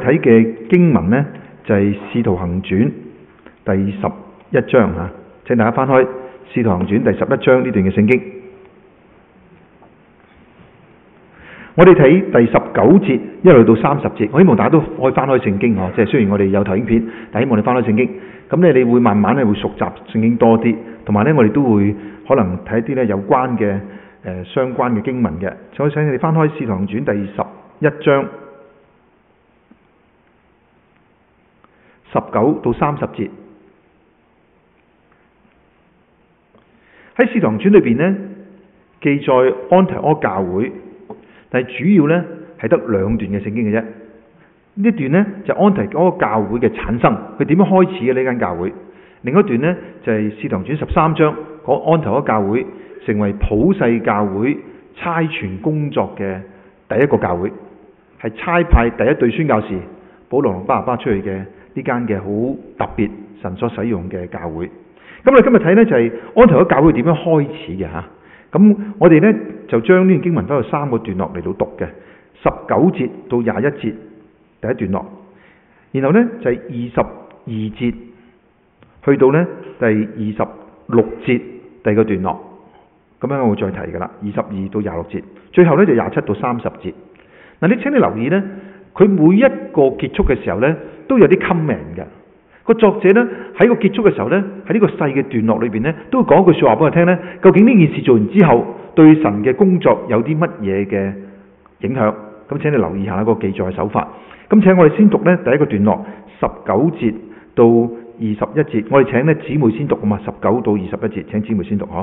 睇嘅經文呢，就係、是《使徒行傳》第11章嚇。請大家翻開《使徒行傳》第11章呢段嘅聖經。我哋睇第19節一路到30節，我希望大家都可以翻開聖經嗬，即係雖然我哋有投影片，但希望你翻開聖經。咁咧，你會慢慢咧會熟習聖經多啲，同埋咧我哋都會可能睇一啲咧有關嘅相關嘅經文嘅。所以請你翻開《使徒行傳》第11章19到30節。喺《使徒行傳》裏邊呢，記載安提阿教會。但係主要呢係得兩段嘅聖經嘅啫。呢一段呢就安提阿教會嘅產生，佢點樣開始嘅呢間教會？另一段呢就係《使徒行傳》13章講安提阿教會成為普世教會差傳工作嘅第一個教會，係差派第一對宣教士保羅同巴拿巴出去嘅呢間嘅好特別神所使用嘅教會。咁我哋今日睇呢就係安提阿教會點樣開始嘅嚇。咁我哋呢就將呢段經文分到3個段落嚟到讀嘅，19節到21節第一段落，然後呢就係22節去到呢第26節第二個段落，咁樣我會再提噶啦，22到26節，最後呢就27到30節。嗱，你請你留意呢，佢每一個結束嘅時候呢都有啲 comment 嘅。個作者呢喺個結束嘅時候呢，喺呢個細嘅段落裏邊呢，都會講一句說話俾我聽呢，究竟呢件事做完之後對神嘅工作有啲乜嘢嘅影響？咁請你留意下個記載嘅手法。咁請我哋先讀呢第一個段落19節到21節，我哋請呢姊妹先讀啊嘛，19到21節，請姊妹先讀嗬。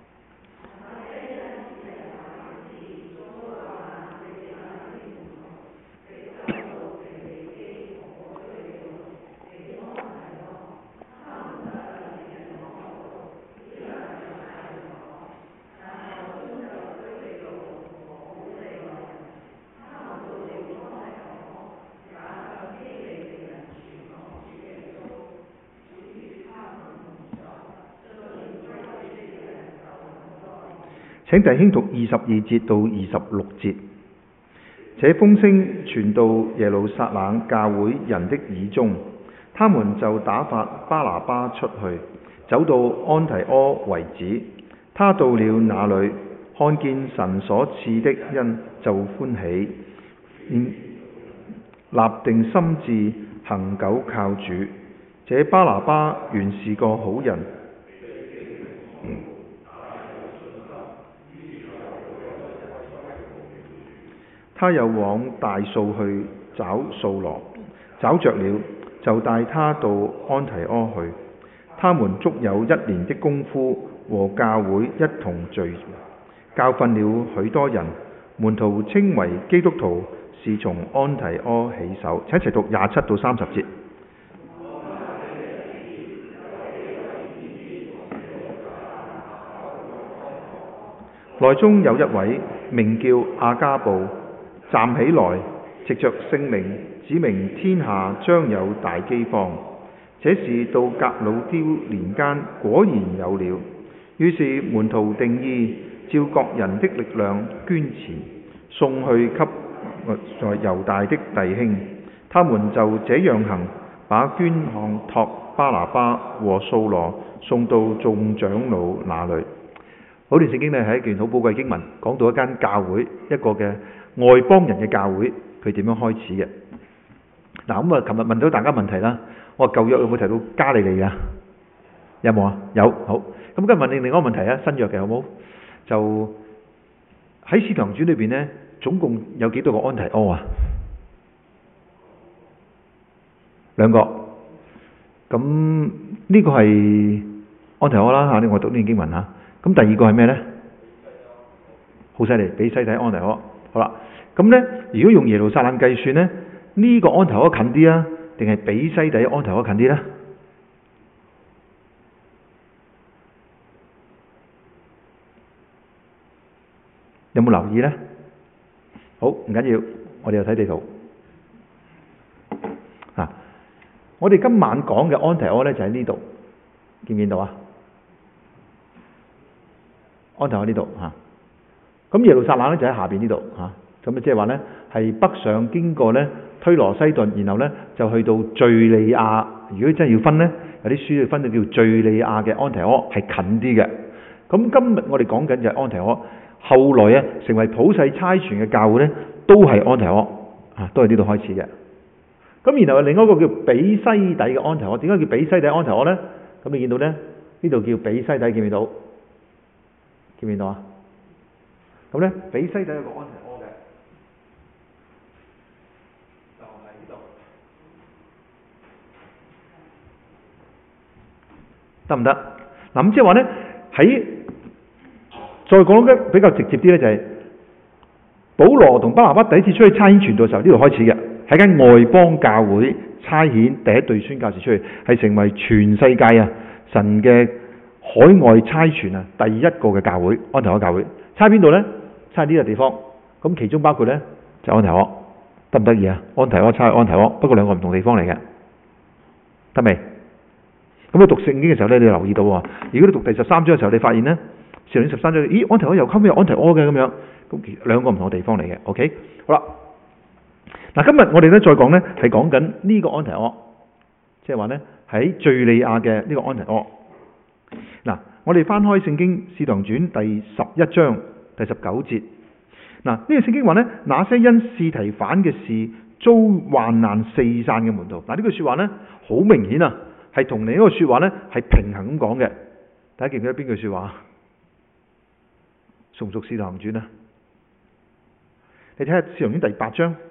請弟兄讀22節到26節。這風聲傳到耶路撒冷教會人的耳中，他們就打發巴拿巴出去，走到安提阿為止。他到了那裏，看見神所賜的恩，就歡喜，立定心志，恒久靠主。這巴拿巴原是個好人。他又往大數去找掃羅，找着了，就帶他到安提阿去。他們足有1年的功夫，和教會一同聚，教訓了許多人。門徒稱為基督徒，是從安提阿起手。請一齊讀27到30節。內中有一位名叫亞加布，站起來，藉着聖靈指明天下將有大饑荒。這事到革老丟年間果然有了。於是門徒定意照各人的力量捐錢，送去給在猶大的弟兄。他們就這樣行，把捐項託巴拿巴和掃羅送到眾長老那裏。嗰段聖經呢係一段好寶貴經文，講到一間教會，一個嘅外邦人嘅教會，佢點樣開始嘅。嗱，咁啊，琴日問到大家問題啦，我話舊約有冇提到加利利啊？有冇啊？有，好。咁今日問你另外一個問題啊，新約嘅好冇？就喺使徒行傳裏邊呢，總共有幾多個安提阿啊？2個。咁呢個係安提阿啦嚇，我讀呢段經文嚇。咁第二個係咩呢？好犀利，比西底安提阿。好啦，咁呢，如果用耶路撒冷計算呢，呢個安提阿近啲啊，定係比西底安提阿近啲呢？有冇留意呢？好，唔緊要，我哋又睇地圖。我哋今晚講嘅安提阿呢，就喺呢度，見唔見到啊？安提阿呢度嚇，咁耶路撒冷咧就喺下邊呢度嚇，咁啊即係話咧係北上經過咧推羅西頓，然後呢就去到敍利亞。如果真係要分呢，有啲書要分到叫敍利亞嘅安提阿係近啲嘅。咁今日我哋講緊就係安提阿，後來啊成為普世差傳嘅教會呢，都係安提阿都係呢度開始嘅。咁然後另一個叫比西底嘅安提阿，點解叫比西底安提阿呢？咁你見到呢，呢度叫比西底，見唔見到？見唔見到啊？咁呢，比西底有個安提阿嘅，就係呢度，得唔得？嗱咁即係話呢，喺再講得比較直接啲呢，就係保羅同巴拿巴第一次出去差遣傳道嘅時候，呢度開始嘅，喺間外邦教會差遣第一隊宣教士出去，係成為全世界啊神嘅海外差傳啊第一個嘅教會，安提阿教會。差邊度呢？差呢個地方。咁其中包括呢，就安提阿，得唔得意啊？安提阿差安提阿，不過兩個唔同地方嚟嘅，得未？咁你讀聖經嘅時候呢，你留意到喎。如果你讀第13章嘅時候，你發現呢，上年13章，咦，安提阿又後尾有安提阿嘅咁樣，咁兩個唔同嘅地方嚟嘅。OK， 好啦。嗱，今日我哋咧再講呢，係講緊呢個安提阿，即係話呢，喺敍利亞嘅呢個安提阿。嗱，我哋翻開聖經《使徒行傳》第11章第19節。嗱，呢個聖經話呢，那些因司提反嘅事遭患難四散嘅門徒。嗱，呢句說話呢，好明顯啊，係同另一個說話呢，係平衡咁講嘅。大家記唔記得邊句說話？熟唔熟《使徒行傳》啊？你睇下《使徒行傳》第8章，《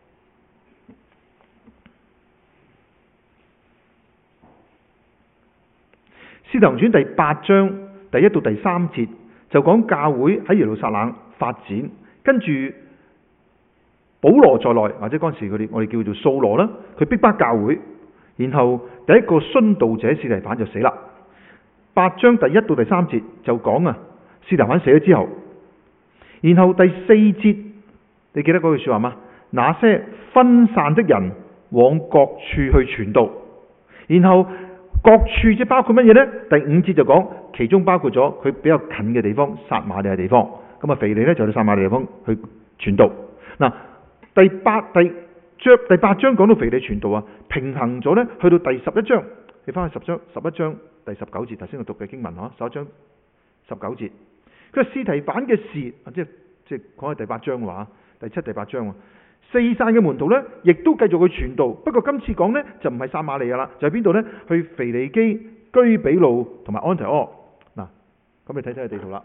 使徒行傳》第8章第1到第3節就講教會喺耶路撒冷發展，跟住保羅在內，或者嗰陣時我哋叫做掃羅啦，佢逼迫教會，然後第一個殉道者司提反就死啦。8章第1到第3節就講啊，司提反死咗之後，然後第4節你記得嗰句說話嗎？那些分散的人往各處去傳道，然後各處即係包括乜嘢呢？第5節就講，其中包括咗佢比較近嘅地方，撒瑪利亞地方。咁啊，腓利呢，就去撒瑪利亞地方去傳道。嗱，第8章講到腓利傳道啊，平衡咗呢，去到第11章，你翻去11章第19節，頭先我讀嘅經文11章19節，佢話司提反嘅事，即係講喺第8章嘅話，第7、第8章四散嘅門徒呢，亦都繼續去傳道。不過今次講呢，就唔係撒瑪利亞啦，就係邊度呢？去腓尼基、居比路同埋安提阿。嗱，咁你睇睇個地圖啦。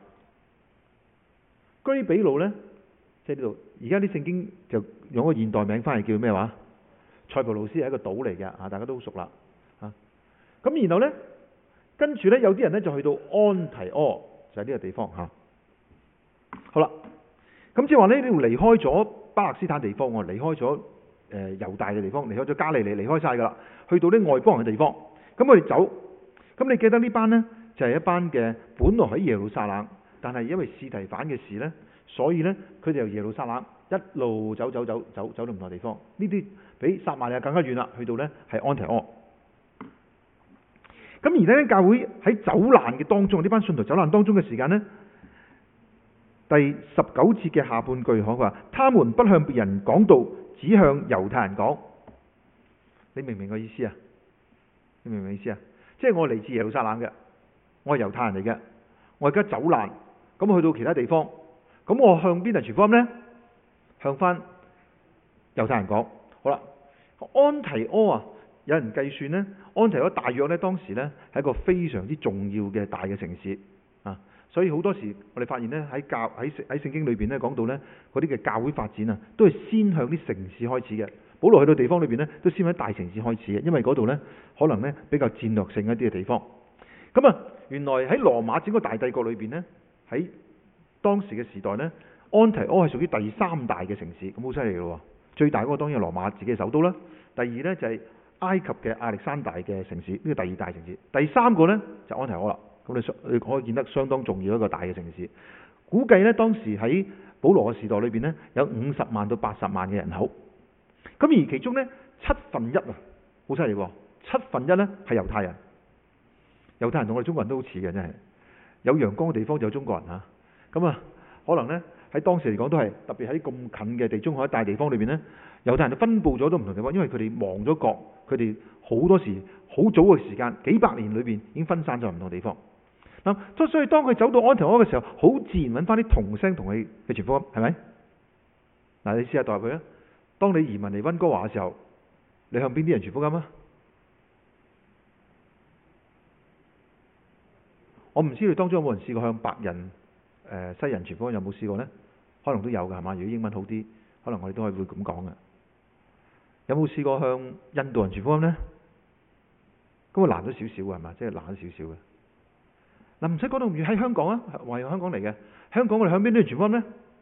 居比路呢，即係呢度。而家啲聖經就用個現代名翻嚟叫咩話？塞浦路斯係一個島嚟嘅，大家都好熟啦。咁然後呢，跟住呢，有啲人呢就去到安提阿，就係呢個地方嚇。好啦，咁即係話呢，呢度離開咗巴勒斯坦地方，我離開咗猶大嘅地方，離開咗加利利，離開晒噶啦，去到啲外邦人嘅地方。咁我哋走，咁你記得呢班呢，就係一班嘅本來喺耶路撒冷，但係因為司提反嘅事呢，所以呢，佢哋由耶路撒冷一路走到唔同地方。呢啲比撒瑪利亞更加遠啦，去到呢係安提阿。咁而呢，教會喺走難嘅當中，呢班信徒走難當中嘅時間呢，第19節嘅下半句佢話：他們不向別人講道，只向猶太人講。你明唔明個意思啊？你明唔明意思啊？即係我嚟自耶路撒冷嘅，我係猶太人嚟嘅，我而家走難，咁去到其他地方，咁我向邊人傳福音呢？向翻猶太人講。好啦，安提阿啊，有人計算呢，安提阿大約呢，當時呢係一個非常之重要嘅大嘅城市啊，所以好多時我哋發現呢，喺聖經裏邊呢講到呢嗰啲嘅教會發展啊，都係先向啲城市開始嘅。保羅去到地方裏邊呢，都先喺大城市開始嘅，因為嗰度呢可能呢比較戰略性一啲嘅地方。咁啊，原來喺羅馬整個大帝國裏邊呢，喺當時嘅時代呢，安提阿係屬於第3大嘅城市，咁好犀利嘅咯。最大嗰個當然係羅馬自己嘅首都啦，第二呢就係埃及嘅亞歷山大嘅城市，呢個第2大城市。第3個呢就安提阿啦。咁你可以見得相當重要一個大嘅城市。估計呢，當時喺保羅嘅時代裏邊呢，有50萬到80萬嘅人口。咁而其中呢1/7啊，好犀利喎！1/7呢係猶太人。猶太人同我哋中國人都好似嘅，真係有陽光嘅地方就有中國人嚇。咁啊，可能呢喺當時嚟講都係特別喺咁近嘅地中海一帶地方裏邊呢， 猶太人分佈咗都唔同地方，因為佢哋亡咗國，佢哋好多時好早嘅時間，幾百年裏邊已經分散咗唔同地方。嗱，所以當佢走到安提阿嘅時候，好自然揾翻啲同聲同氣嘅傳福音，係咪？嗱，你試下代入佢啊！當你移民嚟溫哥華嘅時候，你向邊啲人傳福音啊？我唔知你當中有冇人試過向白人、西人傳福音，有冇試過呢？可能都有㗎，係嘛？如果英文好啲，可能我哋都係會咁講嘅。有冇試過向印度人傳福音呢？咁啊難咗少少嘅係嘛？即係難咗少少嘅。嗱，唔使講到咁遠，喺香港啊，話係香港嚟嘅。香港我哋向邊啲人傳福音呢？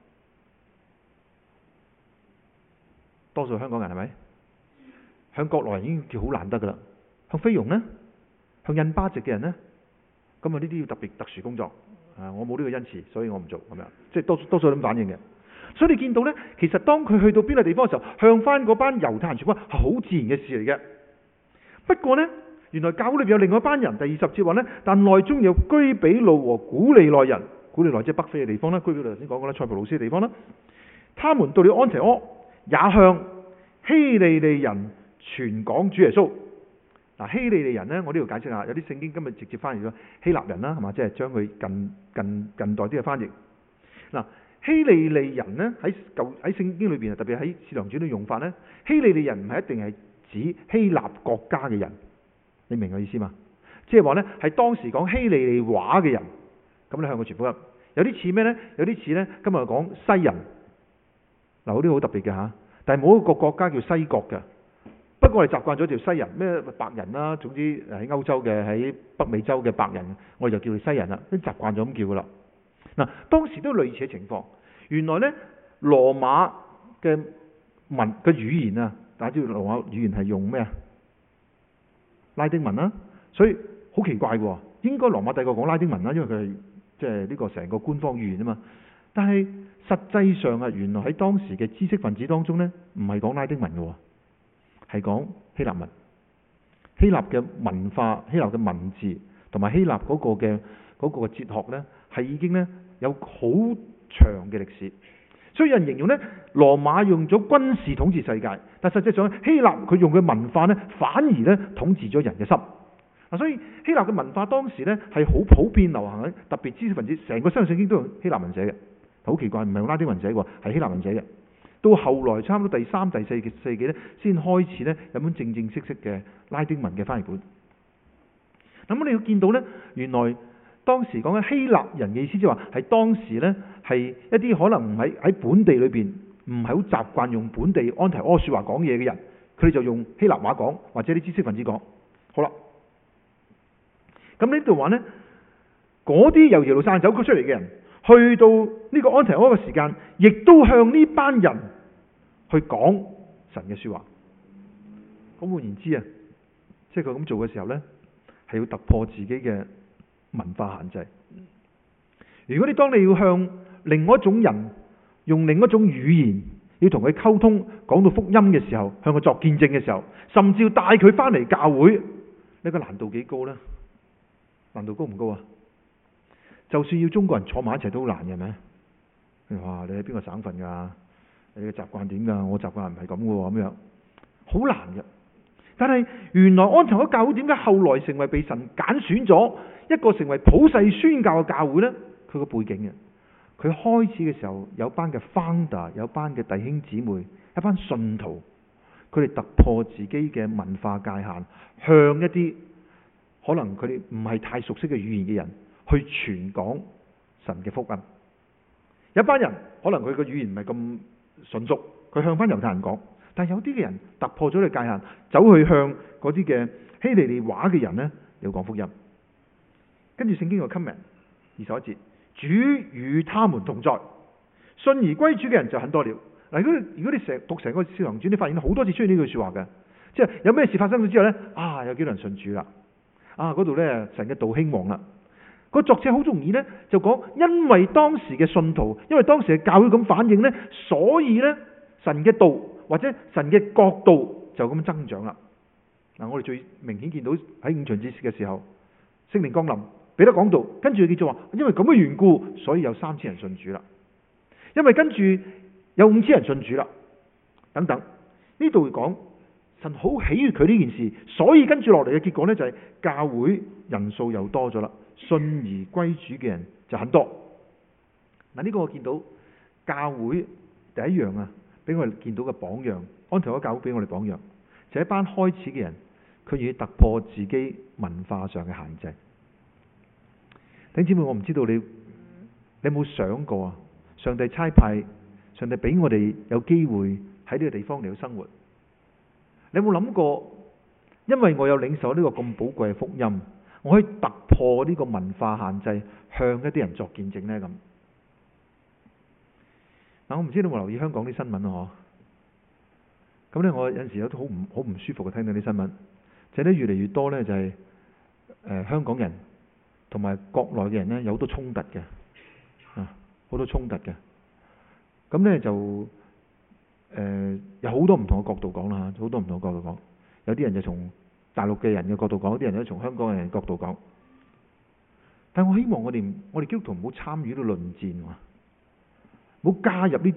多數香港人係咪？向國內人已經叫好難得㗎啦。向菲傭呢？向印巴籍嘅人呢？咁啊呢啲要特殊工作。我冇呢個恩賜，所以我唔做咁樣。即係多數咁反應嘅。所以你見到呢，其實當佢去到邊個地方嘅時候，向翻嗰班猶太人傳福音係好自然嘅事嚟嘅。不過呢，原來教會裏邊有另外一班人，第20節話呢，但內中有居比路和古利奈人，古利奈即係北非嘅地方啦，居比路頭先講過啦，塞浦路斯嘅地方啦。他們到了安提阿，也向希利尼人傳講主耶穌。嗱，希利尼人呢，我呢度解釋下，有啲聖經今日直接翻譯咗希臘人啦，係嘛？即係將佢近代啲嘅翻譯。嗱，希利尼人呢，喺聖經裏邊，特別喺《使徒行傳》嘅用法呢，希利尼人唔係一定係指希臘國家嘅人，你明我意思嘛？即係話呢，係當時講希利尼話嘅人，咁你向佢傳福音。有啲似咩呢？有啲似呢，今日講西人。嗱，嗰啲好特別嘅嚇，但係冇一個國家叫西國嘅。不過我哋習慣咗條西人，咩白人啦，總之喺歐洲嘅、喺北美洲嘅白人，我哋就叫佢西人啦，都習慣咗咁叫噶啦。嗱，當時都類似嘅情況。原來呢，羅馬嘅語言啊，大家知道羅馬語言係用咩啊？拉丁文啦，所以好奇怪喎。應該羅馬帝國講拉丁文啦，因為佢係即係呢個成個官方語言啊嘛。但係實際上啊，原來喺當時嘅知識分子當中呢，唔係講拉丁文嘅喎。係講希臘文，希臘嘅文化、希臘嘅文字同埋希臘嗰個哲學呢，係已經呢有好長嘅歷史。所以有人形容呢，羅馬用咗軍事統治世界，但實際上希臘佢用嘅文化呢，反而呢統治咗人嘅心。所以希臘嘅文化當時呢係好普遍流行嘅，特別知識分子成個新約聖經都用希臘文寫嘅，好奇怪，唔係用拉丁文寫喎，係希臘文寫嘅。到後來差唔多第3、第4世紀咧，先開始咧有本正式嘅拉丁文嘅翻譯本。咁你要見到咧，原來當時講緊希臘人嘅意思，即係話係當時咧係一啲可能唔喺本地裏邊唔係好習慣用本地安提阿説話講嘢嘅人，佢哋就用希臘話講，或者啲知識分子講。好啦，咁呢度話咧，嗰啲由耶路撒冷走出嚟嘅人，去到呢個安提阿嘅時間，亦都向呢班人去講神嘅説話。咁換言之啊，即係佢咁做嘅時候呢，係要突破自己嘅文化限制。如果當你要向另外一種人用另一種語言，要同佢溝通，講到福音嘅時候，向佢作見證嘅時候，甚至要帶佢翻嚟教會，呢個難度幾高呢？難度高唔高啊？就算要中國人坐埋一齊都好難嘅，係咪？哇！你喺邊個省份㗎？你嘅習慣點㗎？我習慣唔係咁嘅喎，咁樣好難嘅。但係原來安提阿教會點解後來成為被神揀選咗一個成為普世宣教嘅教會呢？佢個背景嘅，佢開始嘅時候有班嘅 founder， 有班嘅弟兄姊妹，一班信徒，佢哋突破自己嘅文化界限，向一啲可能佢哋唔係太熟悉嘅語言嘅人去傳講神嘅福音。有班人可能佢個語言唔係咁純熟，佢向翻猶太人講。但係有啲嘅人突破咗呢個界限，走去向嗰啲嘅希利尼話嘅人呢，要講福音。跟住聖經個 comment 21節，主與他們同在，信而歸主嘅人就很多了。嗱，如果你讀成個使徒行傳，你發現好多次出現呢句説話嘅，即係有咩事發生咗之後呢，有幾多人信主啦？嗰度呢，神嘅道興旺啦。個作者好容易呢，就講，因為當時嘅信徒，因為當時嘅教會咁反應呢，所以呢，神嘅道或者神嘅國度就咁增長啦。我哋最明顯見到喺五旬節嘅時候，聖靈降臨，彼得講道，跟住佢就話，因為咁嘅緣故，所以有3000人信主啦。因為跟住有5000人信主啦，等等。 呢度講神好喜悅佢呢件事，所以跟住落嚟嘅結果呢，就係教會人數又多咗啦，信而歸主嘅人就很多。嗱，呢個我見到教會第一樣啊，俾我哋見到嘅榜樣，安提阿教會俾我哋榜樣，就係一班開始嘅人，佢要突破自己文化上嘅限制。弟兄姊妹，我唔知道你有冇想過啊？上帝差派，上帝俾我哋有機會喺呢個地方嚟到生活。你有冇諗過？因為我有領受呢個咁寶貴嘅福音，我可以突破呢個文化限制，向一啲人作見證呢？咁嗱，我唔知你有冇留意香港啲新聞啊？咁呢，我有陣時有啲好唔舒服嘅聽到啲新聞，就係呢越嚟越多呢，就係香港人同埋國內嘅人呢，有好多衝突嘅，好多衝突嘅。咁呢，就有好多唔同嘅角度講啦，好多唔同嘅角度講。有啲人就從大陸嘅人嘅角度講，有啲人就從香港嘅人嘅角度講。但我希望我哋基督徒唔好參與呢個論戰，唔好加入呢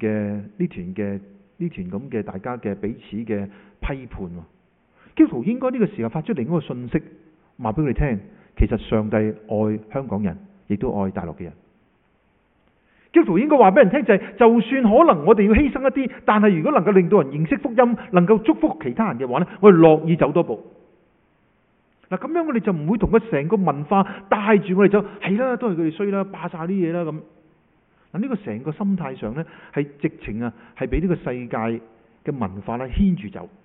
團咁嘅大家嘅彼此嘅批判。基督徒應該呢個時候發出另一個信息，話俾佢哋聽，其實上帝愛香港人，亦都愛大陸嘅人。基督徒應該話俾人聽就係，就算可能我哋要犧牲一啲，但係如果能夠令到人認識福音，能夠祝福其他人嘅話呢，我哋樂意走多步。嗱，咁樣我哋就唔會同佢成個文化帶住我哋走，係啦，都係佢哋衰啦，霸晒啲嘢啦咁。嗱，呢個成個心態上呢，係直情啊，係俾呢個世界嘅文化咧牽住走。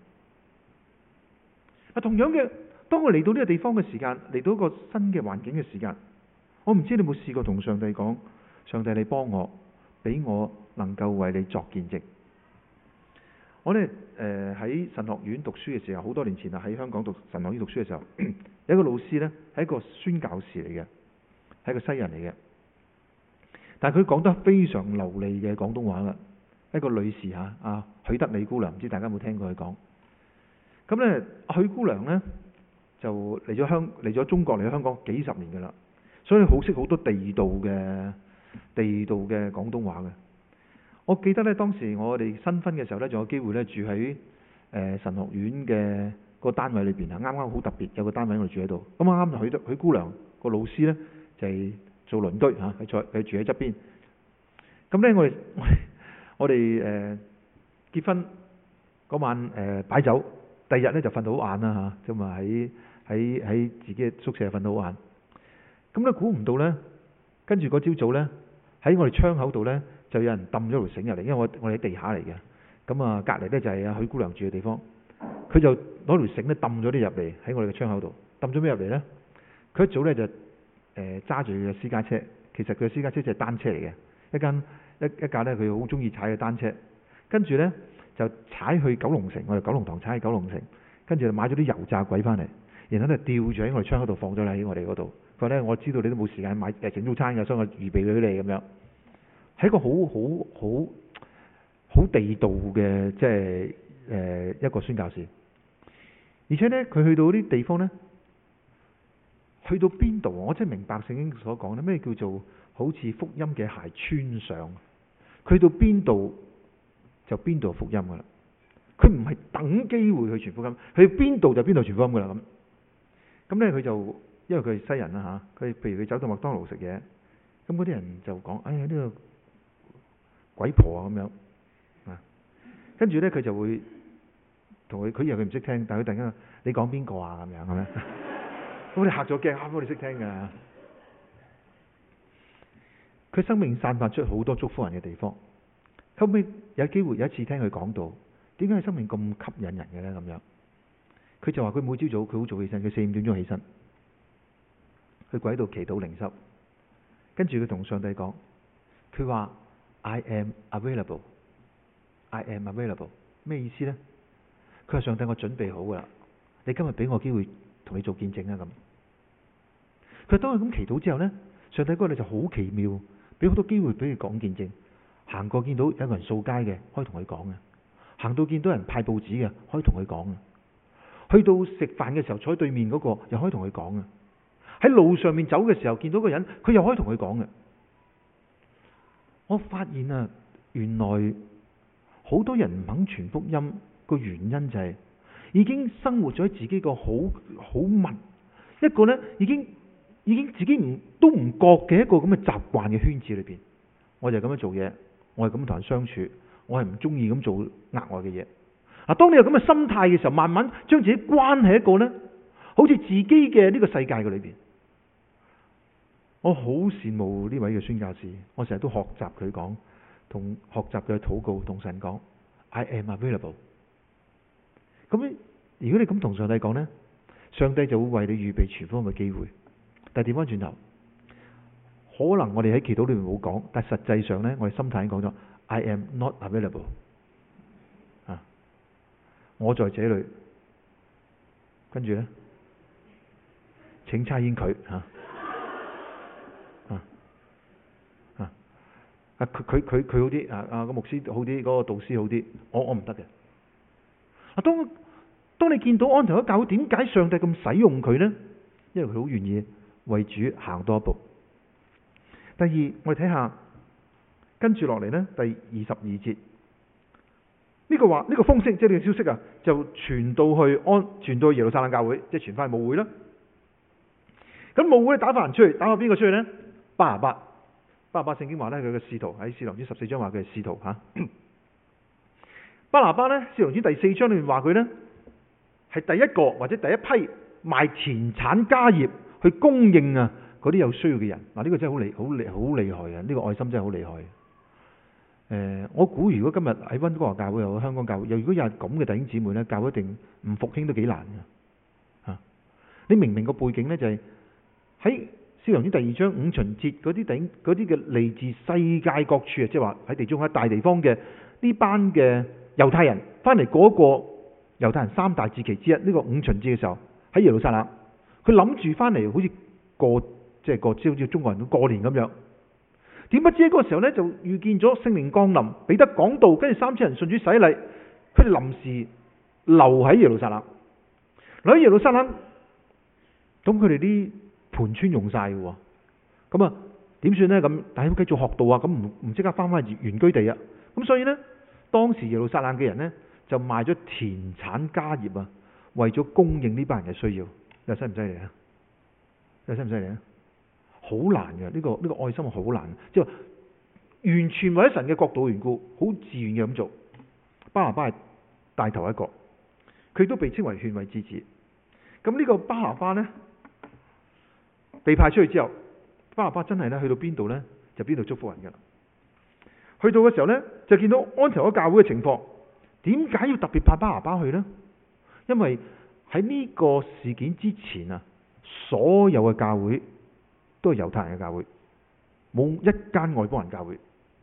同樣嘅，當我嚟到呢個地方嘅時間，嚟到一個新嘅環境嘅時間，我唔知你有冇試過同上帝講，上帝你幫我，俾我能夠為你作見證。我呢喺神學院讀書嘅時候，好多年前啦，喺香港讀神學院讀書嘅時候，有一個老師呢，係一個宣教士嚟嘅，係一個西人嚟嘅，但係佢講得非常流利嘅廣東話啦。一個女士嚇，許德利姑娘，唔知大家有冇聽過佢講？咁呢，許姑娘呢，就嚟咗中國，嚟咗香港幾十年噶啦，所以好識好多地道嘅廣東話嘅。我記得呢，當時我哋新婚嘅時候呢，仲有機會呢住喺神學院嘅個單位裏邊啊，啱啱好特別，有個單位我哋住喺度。咁啱啱許姑娘個老師呢，就係做鄰居嚇，佢住喺側邊。咁呢，我哋結婚嗰晚擺酒，第二日呢就瞓到好晏啦嚇，咁啊喺自己嘅宿舍瞓到好晏。咁呢，估唔到呢，跟住嗰朝早呢，喺我哋窗口度呢，就有人抌咗條繩入嚟，因為我哋喺地下嚟嘅。咁啊，隔離呢就係阿許姑娘住嘅地方，佢就攞條繩呢抌咗啲入嚟喺我哋嘅窗口度。抌咗咩入嚟呢？佢一早呢就揸住佢嘅私家車，其實佢嘅私家車就係單車嚟嘅，一架呢佢好中意踩嘅單車。跟住呢，就踩去九龍城，我哋九龍塘踩去九龍城，跟住就買咗啲油炸鬼翻嚟，然後呢吊住喺我哋窗口度放咗喺我哋嗰度。佢話呢，我知道你都冇時間買整早餐嘅，所以我預備俾你咁樣。係一個好地道嘅，即係一個宣教士。而且呢，佢去到啲地方呢，去到邊度我真係明白聖經所講咧，咩叫做好似福音嘅鞋穿上。佢去到邊度就邊度福音噶啦。佢唔係等機會去傳福音，去邊度就邊度傳福音噶啦咁。咁呢，佢就因為佢係西人啦嚇，佢譬如佢走到麥當勞食嘢，咁嗰啲人就講：哎呀，呢個鬼婆啊咁樣啊。跟住呢，佢就會同佢以為佢唔識聽，但係佢突然間：你講邊個啊？咁樣係咪？咁我哋嚇咗驚，我哋識聽㗎。佢生命散發出好多祝福人嘅地方。後尾有機會有一次聽佢講到，點解佢生命咁吸引人嘅呢？咁樣，佢就話佢每朝早佢好早起身，佢4、5點鐘起身，佢跪喺度祈禱靈修，跟住佢同上帝講，佢話 I am available，I am available， 咩意思呢？佢話上帝，我準備好噶啦，你今日俾我機會同你做見證啊咁。佢當佢咁祈禱之後呢，上帝嗰日就好奇妙，俾好多機會俾佢講見證。行過見到有個人掃街嘅，可以同佢講嘅；行到見到人派報紙嘅，可以同佢講嘅；去到食飯嘅時候坐喺對面嗰個，又可以同佢講嘅；喺路上面走嘅時候見到個人，佢又可以同佢講嘅。我發現啊，原來好多人唔肯傳福音， 個原因就係已經生活咗喺自己個好密一個呢，已經自己都唔覺嘅一個咁嘅習慣嘅圈子裏邊。我就係咁樣做嘢，我係咁同人相處，我係唔中意咁做額外嘅嘢。嗱，當你有咁嘅心態嘅時候，慢慢將自己關喺一個呢，好似自己嘅呢個世界嘅裏邊。我好羨慕呢位嘅宣教士，我成日都學習佢講，同學習佢嘅禱告，同神講 I am available。咁如果你咁同上帝講呢，上帝就會為你預備全方位嘅機會。但係調翻轉頭，可能我哋喺祈禱裏面冇講，但係實際上呢，我哋心態已經講咗 I am not available。我在這裏，跟住呢，請差遣佢佢好啲個牧師好啲，嗰個導師好啲，我唔得嘅。當你見到安提阿教會點解上帝咁使用佢呢？因為佢好願意為主行多一步。第二，我哋睇下跟住落嚟呢，第22節呢個話，呢個風聲即係呢個消息啊，就傳到耶路撒冷教會，即係傳翻去母會啦。咁母會打發人出去，打發邊個出去呢？巴拿巴聖經話呢，佢嘅使徒喺使徒行傳14章話佢係使徒吓。巴拿巴呢，使徒行傳第4章裏面話佢呢，係第一個或者第一批賣田產家業去供應嗰啲有需要嘅人。嗱，呢個真係好厲害啊！呢個愛心真係好厲害。我估如果今日喺溫哥華教會又香港教會，如果有咁嘅弟兄姊妹呢，教會一定唔復興都幾難嘅。你明唔明個背景呢？就係喺使徒行傳第2章5旬節嗰啲嘅嚟自世界各處啊，即係話喺地中海大地方嘅呢班嘅猶太人翻嚟過一個猶太人3大節期之一，呢個5旬節嘅時候喺耶路撒冷，佢諗住翻嚟好似好似中國人過年咁樣。點不知喺嗰個時候呢，就遇見咗聖靈降臨，彼得講道，跟住3000人信主洗禮，佢哋臨時留喺耶路撒冷。留喺耶路撒冷，咁佢哋啲盤川用晒嘅喎，咁點算呢？咁但係要繼續學道啊，咁唔即刻翻返去原居地啊。咁所以呢，當時耶路撒冷嘅人呢，就賣咗田產家業啊，為咗供應呢班人嘅需要。你話犀唔犀利啊？你話犀唔犀利啊？好難嘅，呢個愛心好難，即係完全為咗神嘅角度緣故，好自願嘅咁做。巴拿巴係帶頭一個，佢都被稱為勸慰之子。咁呢個巴拿巴呢，被派出去之後，巴拿巴真係呢，去到邊度呢，就邊度祝福人噶啦。去到嘅時候呢，就見到安提阿教會嘅情況。點解要特別派巴拿巴去呢？因為喺呢個事件之前啊，所有嘅教會都係猶太人嘅教會，冇一間外邦人教會。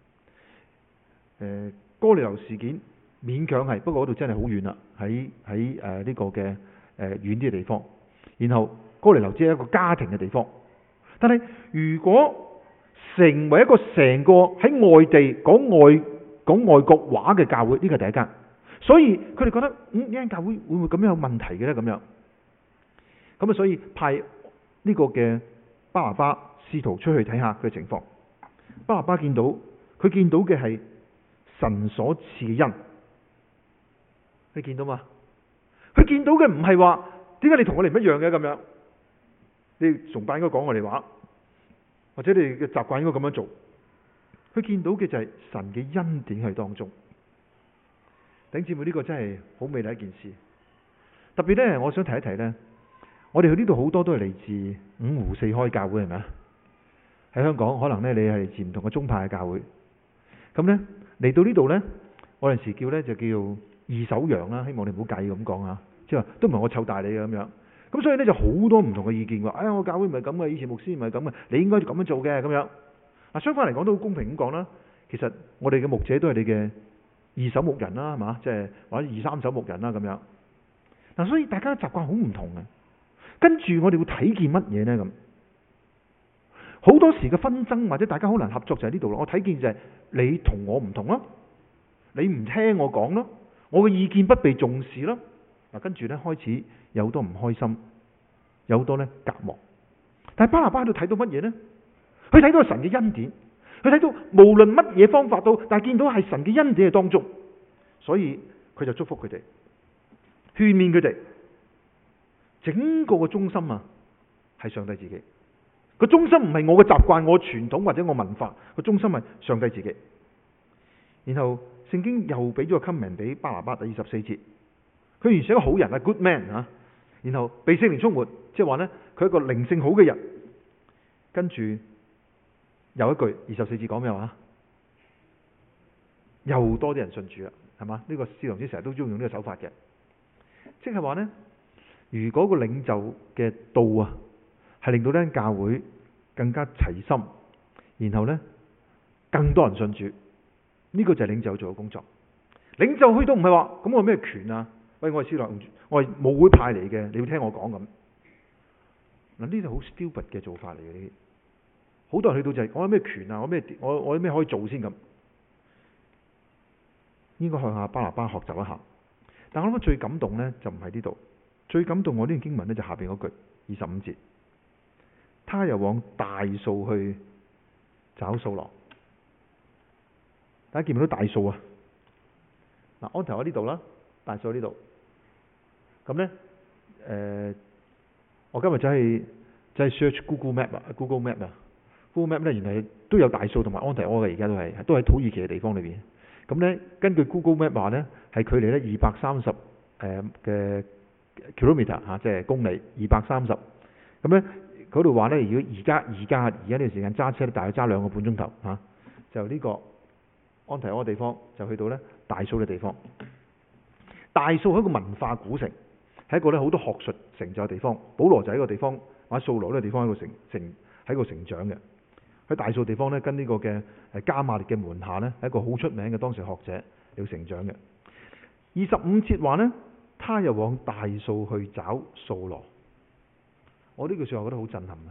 哥尼流事件勉強係，不過嗰度真係好遠啦，喺呢個嘅遠啲嘅地方。然後哥尼流只係一個家庭嘅地方。但係如果成為一個成個喺外地講外國話嘅教會，呢個係第一間。所以佢哋覺得呢間教會會唔會咁樣有問題嘅咧？咁樣所以派呢個嘅巴拿巴試圖出去睇下佢嘅情況。巴拿巴見到嘅係神所賜嘅恩，你見到嘛？佢見到嘅唔係話點解你同我哋唔一樣嘅咁樣？你崇拜應該講我哋話，或者你嘅習慣應該咁樣做。佢見到嘅就係神嘅恩典喺當中。弟兄姊妹，呢個真係好美麗一件事。特別呢，我想提一提呢，我哋去呢度好多都係嚟自五湖四海教會，係咪啊？喺香港可能呢，你係嚟自唔同嘅宗派嘅教會。咁呢，嚟到呢度呢，我有陣時叫呢就叫二手羊啦，希望你唔好介意咁講啊，即係話都唔係我湊大你嘅咁樣。咁所以呢，就好多唔同嘅意見話，我教會唔係咁嘅，以前牧師唔係咁嘅，你應該咁樣做嘅咁樣。嗱，相反嚟講都好公平咁講啦。其實我哋嘅牧者都係你嘅二手牧人啦，係嘛？即係或者二三手牧人啦咁樣。嗱，所以大家習慣好唔同嘅。跟住我哋會睇見乜嘢呢？咁好多時嘅紛爭或者大家好難合作就喺呢度咯。我睇見就係你同我唔同咯，你唔聽我講咯，我嘅意見不被重視咯。嗱，跟住呢，開始有好多唔開心，有好多呢隔膜。但係巴拿巴喺度睇到乜嘢呢？佢睇到神嘅恩典，佢睇到無論乜嘢方法都，但係見到係神嘅恩典喺當中，所以佢就祝福佢哋，勸勉佢哋。整個嘅中心啊，係上帝自己。個中心唔係我嘅習慣、我傳統或者我文化，個中心係上帝自己。然後聖經又俾咗個 comment 俾巴拿巴，第24節，佢原先係一個好人，係 good man 啊。然後被聖靈充滿，即係話呢，佢係一個靈性好嘅人。跟住有一句24節講咩話？又多啲人信主啦，係嘛？呢個司徒先成日都中意用呢個手法嘅，即係話呢，如果個領袖嘅道啊，係令到呢間教會更加齊心，然後呢，更多人信主，呢個就係領袖做嘅工作。領袖去到唔係話咁我咩權啊？喂，我係司徒，我係母會派嚟嘅，你要聽我講咁。嗱，呢度好 stupid 嘅做法嚟嘅，呢好多人去到就係我有咩權啊？我有咩可以做先咁？應該向下巴拿巴學習一下。但我諗最感動呢，就唔係呢度，最感動我呢段經文呢，就下邊嗰句25節，他又往大數去找掃羅。大家見唔見到大數啊？嗱，安提阿喺呢度啦，大數喺呢度。咁呢，我今日就係 search Google Map 啊，Google Map 呢原來都有大數同埋安提阿嘅，而家都喺土耳其嘅地方裏邊。咁呢，根據 Google Map 話呢，係距離呢230嘅 kilometer 嚇，即係公里230。咁呢，嗰度話呢，如果而家呢段時間揸車大概揸2個半鐘頭嚇，就呢個安提阿嘅地方就去到呢大數嘅地方。大數係一個文化古城，係一個呢好多學術成就嘅地方。保羅就喺個地方，或者掃羅呢個地方喺個成長嘅。喺大數地方呢，跟呢個嘅加馬列嘅門下呢，係一個好出名嘅當時學者要成長嘅。25節話呢，他又往大數去找掃羅。我呢句說話覺得好震撼啊！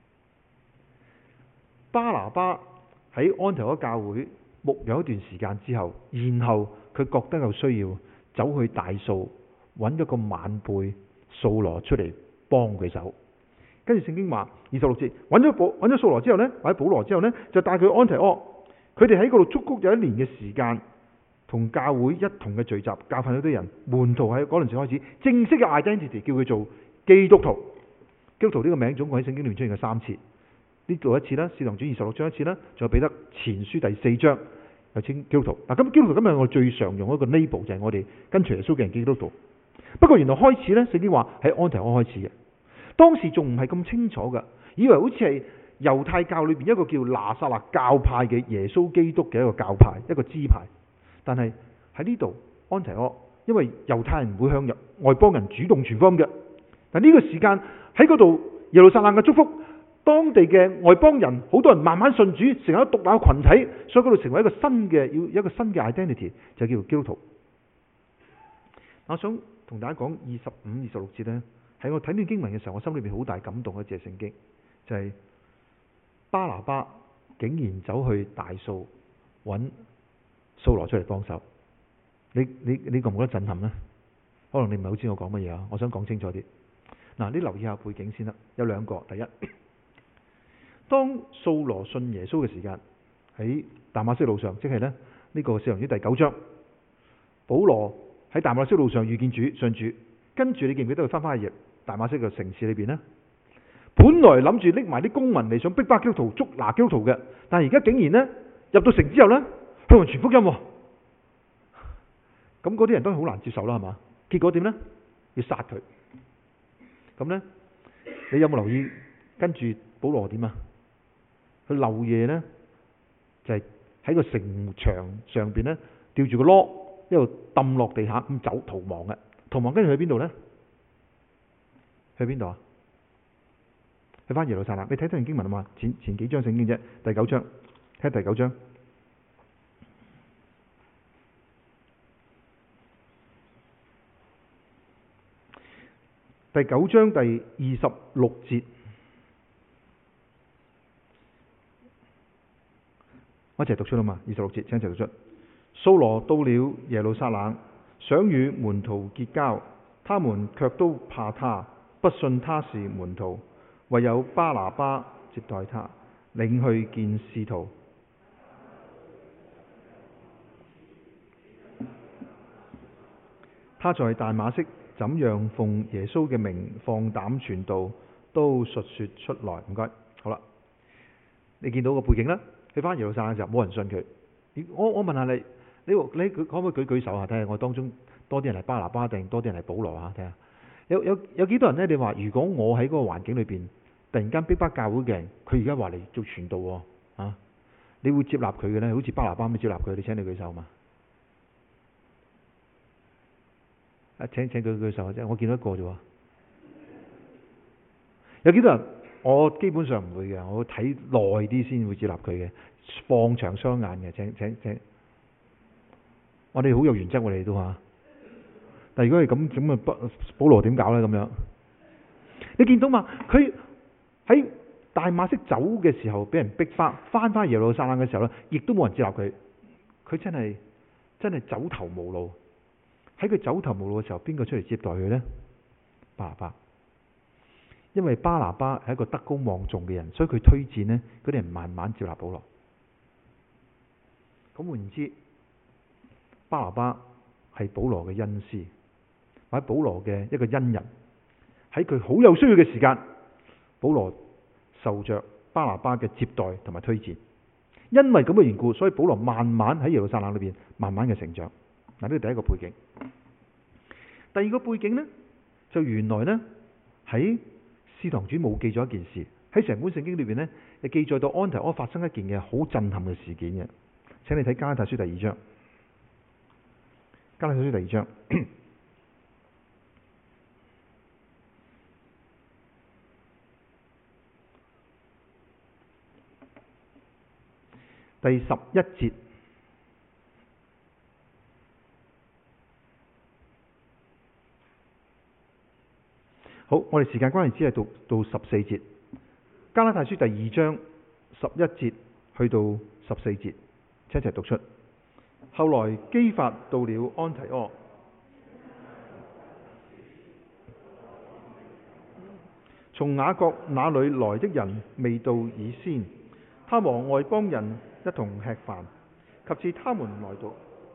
巴拿巴喺安提阿教會牧養一段時間之後，然後佢覺得有需要走去大數揾咗個晚輩掃羅出嚟幫佢手。跟住聖經話26節，揾咗掃羅之後呢，或者保羅之後呢，就帶佢安提阿。佢哋喺嗰度足足有1年嘅時間，同教會一同嘅聚集，教訓好多人。門徒喺嗰陣時開始正式嘅 identity， 叫佢做基督徒。基督徒呢個名總共喺聖經裏面出現過3次，呢度一次啦，使徒行傳26章一次啦，仲有彼得前書第4章又稱基督徒。嗱，咁基督徒今日我最常用一個 label 就係我哋跟隨耶穌嘅人基督徒。不過原來開始呢，聖經話喺安提阿開始嘅。當時仲唔係咁清楚㗎，以為好似係猶太教裏邊一個叫拿撒勒教派嘅耶穌基督嘅一個教派，一個支派。但係喺呢度安提阿，因為猶太人唔會向外邦人主動傳福音嘅。但呢個時間喺嗰度耶路撒冷嘅祝福，當地嘅外邦人好多人慢慢信主，成為一個獨立嘅群體，所以嗰度成為一個新嘅要一個新嘅 identity， 就叫做基督徒。我想同大家講25、26節呢。喺我睇呢段經文嘅時候，我心裏邊好大感動嘅一節聖經，就係巴拿巴竟然走去大數揾掃羅出嚟幫手。你覺唔覺得震撼呢？可能你唔係好知我講乜嘢啊，我想講清楚啲。嗱，你留意下背景先啦，有2個。第一，當掃羅信耶穌嘅時間，喺大馬色路上，即係呢個使徒行傳第9章，保羅喺大馬色路上遇見主，信主。跟住你記唔記得佢翻去大馬色嘅城市裏邊呢？本來諗住拎埋啲公民嚟想逼巴基督徒捉拿基督徒嘅，但係而家竟然呢，入到城之後呢，向人傳福音。咁嗰啲人都好難接受啦，係嘛？結果點呢？要殺佢。咁呢，你有冇留意跟住保羅點啊？佢漏夜呢，就係喺個城牆上邊呢，吊住個籮，一路抌落地下咁走逃亡嘅。逃亡跟住去邊度呢？去邊度啊？去翻耶路撒冷。你睇段經文啊嘛，前幾章聖經啫，第9章，睇第9章。第9章第26節，我一齊讀出啦嘛，26節，請一齊讀出。掃羅到了耶路撒冷，想與門徒結交，他們卻都怕他，不信他是門徒，唯有巴拿巴接待他，領去見使徒。 他在大馬色怎樣奉耶穌嘅名放膽傳道，都述說出來。唔該，好啦，你見到個背景啦。去翻耶路撒冷嘅時候，冇人信佢。我問下你，你可唔可以舉手下睇下？我當中多啲人係巴拿巴定多啲人係保羅啊？睇下有幾多人呢？你話如果我喺嗰個環境裏邊，突然間逼迫教會嘅人，佢而家話嚟做傳道喎啊，你會接納佢嘅呢？好似巴拿巴咁接納佢，你請你舉手嘛？請舉手啫，我見到一個啫喎。有幾多人？我基本上唔會嘅，我睇耐啲先會接納佢嘅，放長雙眼嘅。請，我哋好有原則，我哋都嚇。但係如果係咁啊，保羅點搞呢？咁樣你見到嘛？佢喺大馬色走嘅時候，俾人逼翻耶路撒冷嘅時候呢，亦都冇人接納佢。佢真係走投無路。喺佢走投無路嘅時候，邊個出嚟接待佢呢？巴拿巴。因為巴拿巴係一個德高望重嘅人，所以佢推薦呢嗰啲人慢慢接納保羅。咁換言之，巴拿巴係保羅嘅恩師，或者保羅嘅一個恩人。喺佢好有需要嘅時間，保羅受着巴拿巴嘅接待同埋推薦。因為咁嘅緣故，所以保羅慢慢喺耶路撒冷裏邊慢慢嘅成長。嗱，呢個第一個背景。第二個背景呢，就原來呢，喺使徒行傳冇記咗一件事，喺成本聖經裏邊呢，係記載到安提阿發生一件嘅好震撼嘅事件嘅。請你睇加拉太書第二章。加拉太書第二章第11節。好，我哋時間關係只係讀到14節。加拉太書第二章11節去到14節，一齊讀出。後來基法到了安提阿，從雅各那裏來的人未到以先，他和外邦人一同吃飯，及至他們來到，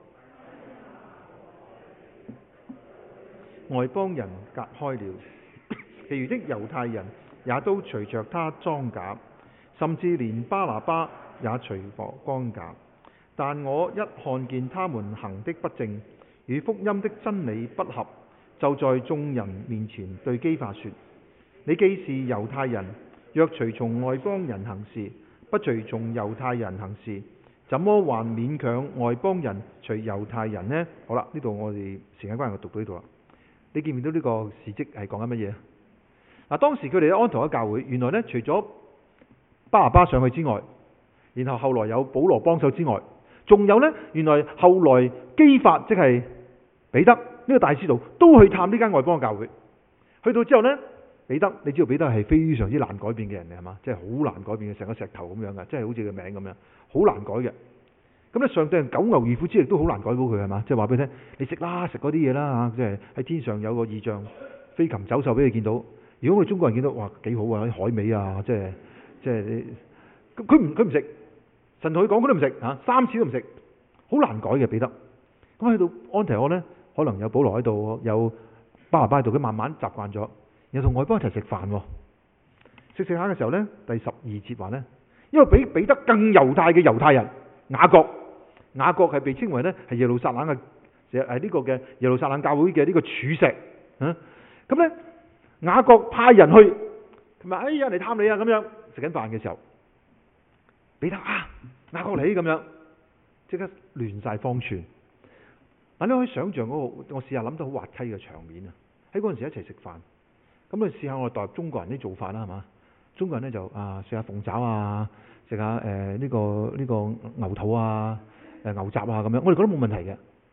外邦人隔開了。其餘的猶太人也都隨着他裝假，甚至連巴拿巴也隨夥裝假。但我一看見他們行的不正，與福音的真理不合，就在眾人面前對基法說：你既是猶太人，若隨從外邦人行事，不隨從猶太人行事，怎麼還勉強外邦人隨猶太人呢？好啦，呢度我哋時間關係，我讀到呢度啦。你見唔見到呢個事蹟係講緊乜嘢？嗱，當時佢哋喺安提阿教會，原來呢，除咗巴拿巴上去之外，然後後來有保羅幫手之外，仲有呢，原來後來基法即係彼得呢個大使徒都去探呢間外邦教會。去到之後呢，彼得，你知道彼得係非常之難改變嘅人嚟，係嘛？即係好難改變嘅，成個石頭咁樣嘅，即係好似個名咁樣，好難改嘅。咁咧，上帝用九牛二虎之力都好難改到佢，係嘛？即係話俾你聽，你食啦，食嗰啲嘢啦嚇，即係喺天上有個異象，飛禽走獸俾你見到。如果我哋中國人見到，哇幾好啊！啲海味啊，即係佢唔食，神同佢講佢都唔食嚇，3次都唔食，好難改嘅彼得。咁去到安提阿呢，可能有保羅喺度，有巴拿巴喺度，佢慢慢習慣咗，然後同外邦一齊食飯喎。食下嘅時候呢，第12節話呢，因為比彼得更猶太嘅猶太人雅各係被稱為呢係耶路撒冷嘅呢個嘅耶路撒冷教會嘅呢個柱石。咁呢。雅各派人去，同埋哎呀嚟探你啊，咁樣食緊飯嘅時候，彼得啊，雅各嚟咁樣，即刻亂晒方寸。嗱，你可以想象嗰個，我試下諗到好滑稽嘅場面啊！喺嗰陣時一齊食飯，咁你試下我哋代入中國人啲做法啦，係嘛？中國人呢就食下鳳爪啊，食下呢個牛肚啊，牛雜啊咁樣，我哋覺得冇問題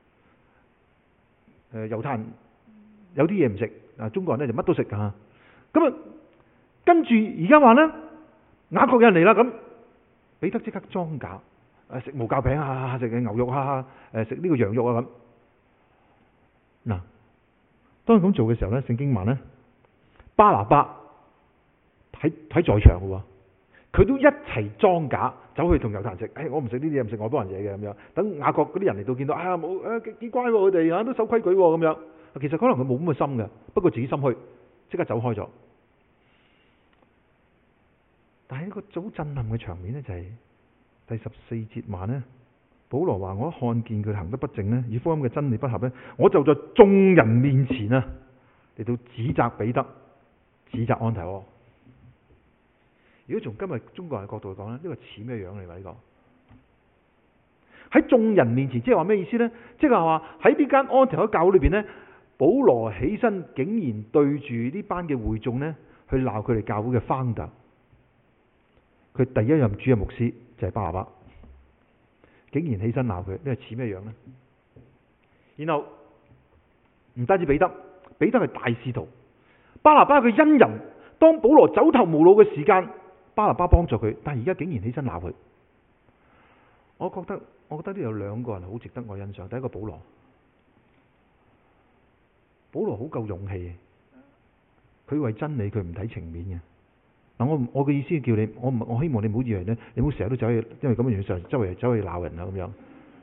嘅。猶太人有啲嘢唔食。中國人咧就乜都食㗎，咁啊跟住而家話呢，雅各人嚟啦，咁彼得即刻裝假，食無酵餅啊，食牛肉啊，食呢個羊肉啊咁。嗱，當佢咁做嘅時候呢，聖經話呢，巴拿巴喺在場嘅喎，佢都一齊裝假，走去同猶太人食。我唔食呢啲嘢，唔食外邦人嘢嘅咁樣。等雅各嗰啲人嚟到見到，冇幾乖喎，佢哋都守規矩喎咁樣。 其實可能佢冇咁嘅心嘅，不過自己心虛，即刻走開咗。但係一個好震撼嘅場面呢，就係第14節話呢，保羅話：我一看見佢行得不正呢，與福音嘅真理不合呢，我就在眾人面前啊嚟到指責彼得，指責安提阿。如果從今日中國人嘅角度嚟講呢，呢個似咩樣嚟㗎？呢個喺眾人面前，即係話咩意思呢？即係話喺呢間安提阿教會裏邊呢，保羅起身竟然對住呢班嘅會眾呢，去鬧佢哋教會嘅 founder。佢第一任主任牧師就係巴拿巴，竟然起身鬧佢，呢個似咩樣呢？然後唔單止彼得係大使徒，巴拿巴係個恩人。當保羅走投無路嘅時間，巴拿巴幫助佢，但係而家竟然起身鬧佢。我覺得呢有兩個人好值得我欣賞。第一個保羅好夠勇氣，佢為真理佢唔睇情面嘅。嗱，我嘅意思叫你，我希望你唔好以為咧，你唔好成日都走去，因為咁嘅樣周圍走去鬧人啊咁樣。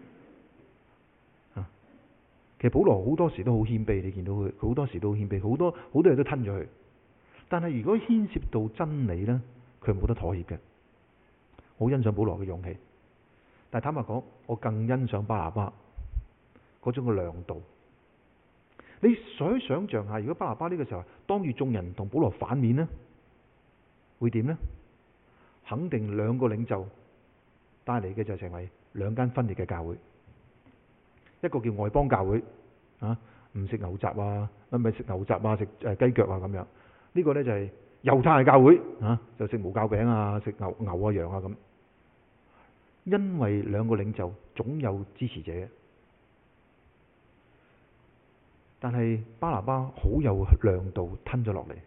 其實保羅好多時都好謙卑，你見到佢好多時都好謙卑，好多嘢都吞咗佢。但係如果牽涉到真理呢，佢冇得妥協嘅。我好欣賞保羅嘅勇氣，但係坦白講，我更欣賞巴拿巴嗰種嘅亮度。你想象下，如果巴拿巴呢個時候當住眾人同保羅反面呢，會點呢？肯定兩個領袖帶嚟嘅就成為兩間分裂嘅教會，一個叫外邦教會唔食牛雜啊，唔係食牛雜啊，食雞腳啊咁樣。呢個呢就係猶太教會就食無酵餅啊，食牛啊羊啊咁。因為兩個領袖總有支持者，但係巴拿巴好有亮度，吞咗落嚟。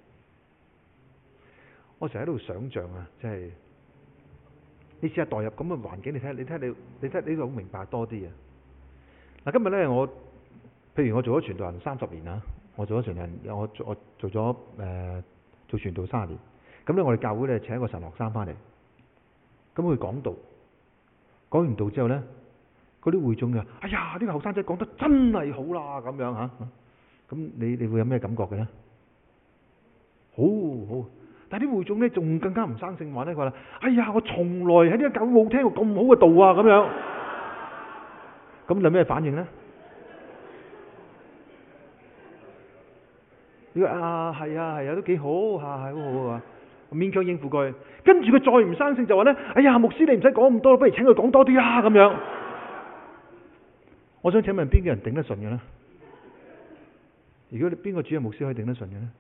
我成日喺度想像啊，即係你試下代入咁嘅環境，你睇你就好明白多啲啊！嗱，今日呢，譬如我做咗傳道人30年啦，我做咗傳道人，我做咗做傳道30年。咁咧，我哋教會咧請一個神學生翻嚟，咁佢講道，講完道之後呢，嗰啲會眾就：哎呀，呢個後生仔講得真係好啦，咁樣嚇。咁你會有咩感覺嘅呢？好。但係啲會眾咧仲更加唔生性話咧，佢話：哎呀，我從來喺呢個教會冇聽過咁好嘅道啊！咁樣，咁你有咩反應咧？你話係啊，都幾好，係好好啊，勉強應付佢。跟住佢再唔生性就話咧：哎呀，牧師你唔使講咁多，不如請佢講多啲啦咁樣。我想請問邊個人頂得順嘅咧？如果你邊個主任牧師可以頂得順嘅咧？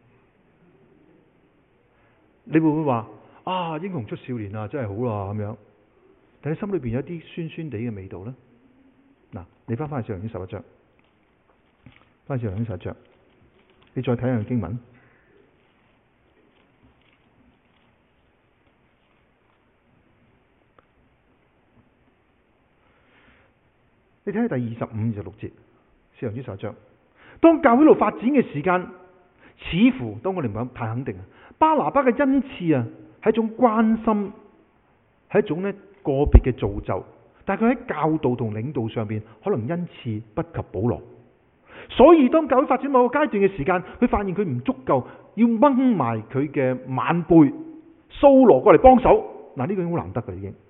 你會唔會話英雄出少年啊，真係好啦咁樣？但係心裏邊有啲酸酸地嘅味道呢？嗱，你翻去《使徒行傳》11章，翻去《使徒行傳》11章，你再睇下經文，你睇下第25、26節，《使徒行傳》11章。當教會度發展嘅時間，似乎當我哋唔係太肯定啊。巴拿巴嘅恩賜啊，係一種關心，係一種呢個別嘅造就，但係佢喺教導同領導上邊，可能恩賜不及保羅。所以當教會發展某個階段嘅時間，佢發現佢唔足夠，要掹埋佢嘅晚輩掃羅過嚟幫手。嗱，呢個已經好難得嘅已經。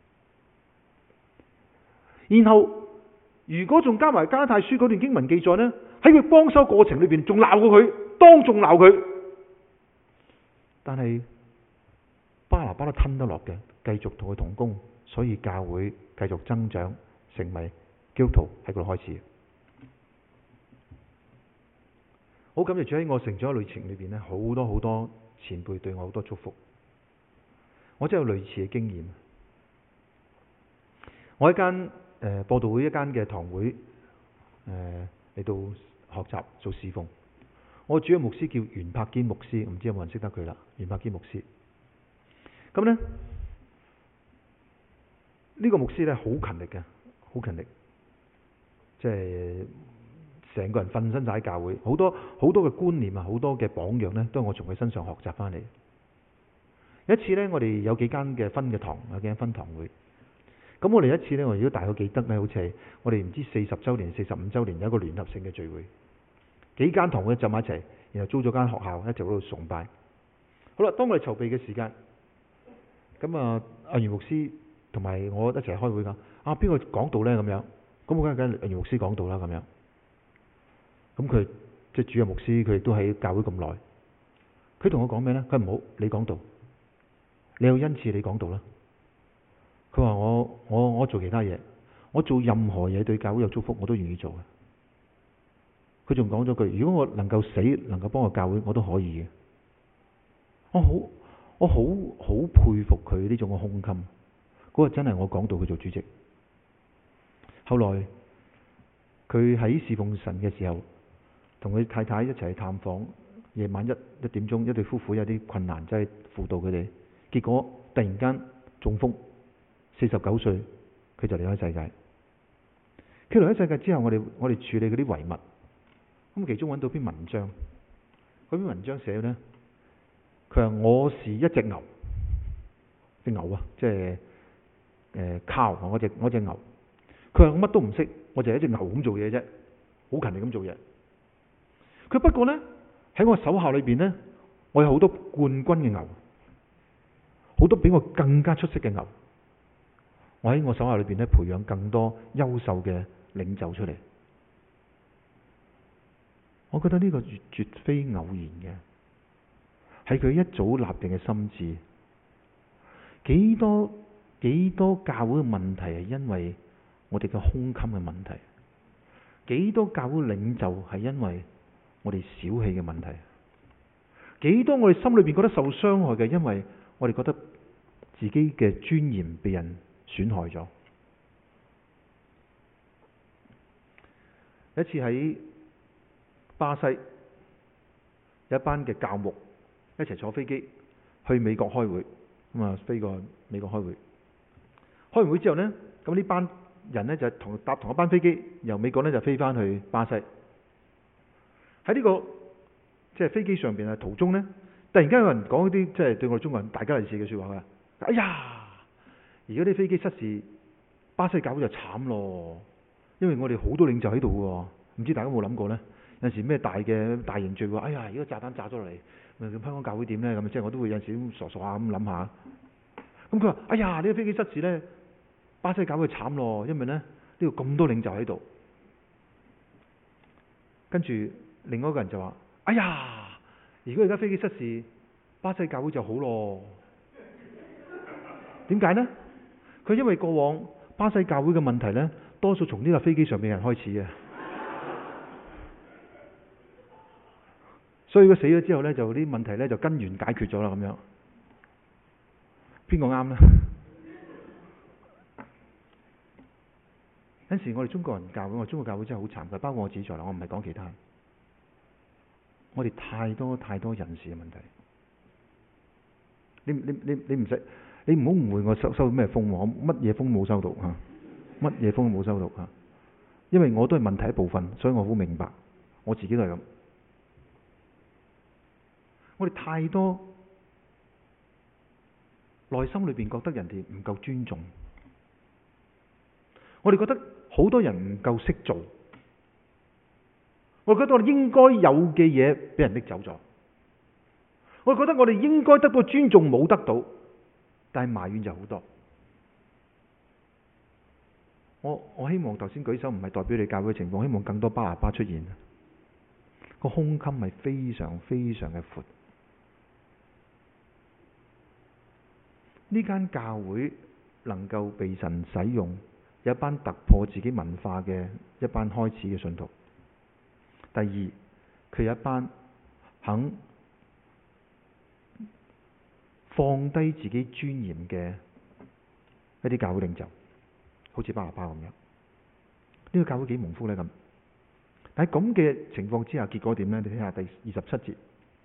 然後如果仲加埋加拉太書嗰段經文記載呢，喺佢幫手過程裏邊，仲鬧過佢，當眾鬧佢。但係巴拿巴都吞得落嘅，繼續同佢同工，所以教會繼續增長，成為基督徒喺嗰度開始。好感謝主，喺我成長嘅旅程裏邊呢，好多前輩對我好多祝福，我真係有類似嘅經驗。我喺間播道會一間嘅堂會嚟到學習做侍奉。我主要牧師叫袁柏堅牧師，唔知有冇人識得佢啦？袁柏堅牧師，咁呢，呢個牧師呢，好勤力嘅，好勤力，即係成個人瞓身晒喺教會，好多嘅觀念啊，好多嘅榜樣呢，都係我從佢身上學習翻嚟。有一次呢，我哋有幾間嘅分嘅堂，有幾間分堂會。咁我哋有一次呢，我如果大概記得呢，好似係我哋唔知40週年、45週年有一個聯合性嘅聚會。 幾間堂會浸埋一齊，然後租咗間學校一齊喺度崇拜。好啦，當我哋籌備嘅時間，咁阿袁牧師同埋我一齊開會㗎。邊個講道呢？咁樣，咁我梗係袁牧師講道啦。咁樣，咁佢即係主任牧師，佢亦都喺教會咁耐。佢同我講咩呢？佢唔好你講道，你有恩賜你講道啦。佢話我做其他嘢，我做任何嘢對教會有祝福我都願意做嘅。佢仲講咗句：如果我能夠死，能夠幫我教會，我都可以嘅。我好佩服佢呢種嘅胸襟。嗰個真係我講道佢做主席。後來佢喺侍奉神嘅時候，同佢太太一齊去探訪，夜晚一點鐘，一對夫婦有啲困難，即係輔導佢哋。結果突然間中風，49歲佢就離開世界。佢離開世界之後，我哋處理嗰啲遺物，咁其中揾到篇文章。嗰篇文章寫呢，佢話我是一隻牛，隻牛啊，即係cow，我隻牛。佢話我乜都唔識，我就係一隻牛咁做嘢啫，好勤力咁做嘢。佢不過呢，喺我手下裏邊呢，我有好多冠軍嘅牛，好多比我更加出色嘅牛。我喺我手下裏邊呢，培養更多優秀嘅領袖出嚟。我覺得呢個絕非偶然嘅，係佢一早立定嘅心志。幾多教會嘅問題係因為我哋嘅胸襟嘅問題，幾多教會領袖係因為我哋小氣嘅問題，幾多我哋心裏邊覺得受傷害嘅，因為我哋覺得自己嘅尊嚴被人損害咗。有一次喺巴西，有一班嘅教牧一齊坐飛機去美國開會，飛過美國開會。開完會之後呢，咁呢班人呢就搭同一班飛機，由美國呢就飛翻去巴西。喺呢個即係飛機上邊嘅途中呢，突然間有人講一啲即係對我哋中國人大家利是嘅說話嘅。哎呀，而家啲飛機失事，巴西教會就慘咯，因為我哋好多領袖喺度喎。唔知大家有冇諗過呢？有陣時咩大型聚會，哎呀，如果炸彈炸咗落嚟，咁香港教會點呢？咁即係我都會有陣時傻下咁諗下。咁佢話：哎呀，呢個飛機失事呢，巴西教會慘咯，因為呢度咁多領袖喺度。跟住另外一個人就話：哎呀，如果而家飛機失事，巴西教會就好咯。點解呢？佢因為過往巴西教會嘅問題呢，多數從呢架飛機上面人開始嘅。所以佢死咗之後呢，就啲問題呢就根源解決咗啦。咁樣邊個啱呢？有陣時我哋中國人教會，我中國教會真係好慘嘅，包括我自己在內，我唔係講其他。我哋太多人事嘅問題。你唔使，你唔好誤會我收咩風，我乜嘢風冇收到嚇，乜嘢風冇收到嚇。因為我都係問題一部分，所以我好明白，我自己都係咁。我哋太多內心裏邊覺得人哋唔夠尊重，我哋覺得好多人唔夠識做，我哋覺得我哋應該有嘅嘢俾人拎走咗，我哋覺得我哋應該得到尊重冇得到，但係埋怨就好多。我希望頭先舉手唔係代表你教會嘅情況，希望更多巴拿巴出現，個胸襟係非常非常嘅闊。呢間教會能夠被神使用，有一班突破自己文化嘅一班開始嘅信徒。第二，佢有一班肯放低自己尊嚴嘅一啲教會領袖，好似巴拿巴咁樣。呢個教會幾蒙福呢？咁。但係咁嘅情況之下，結果點呢？你睇下第27節，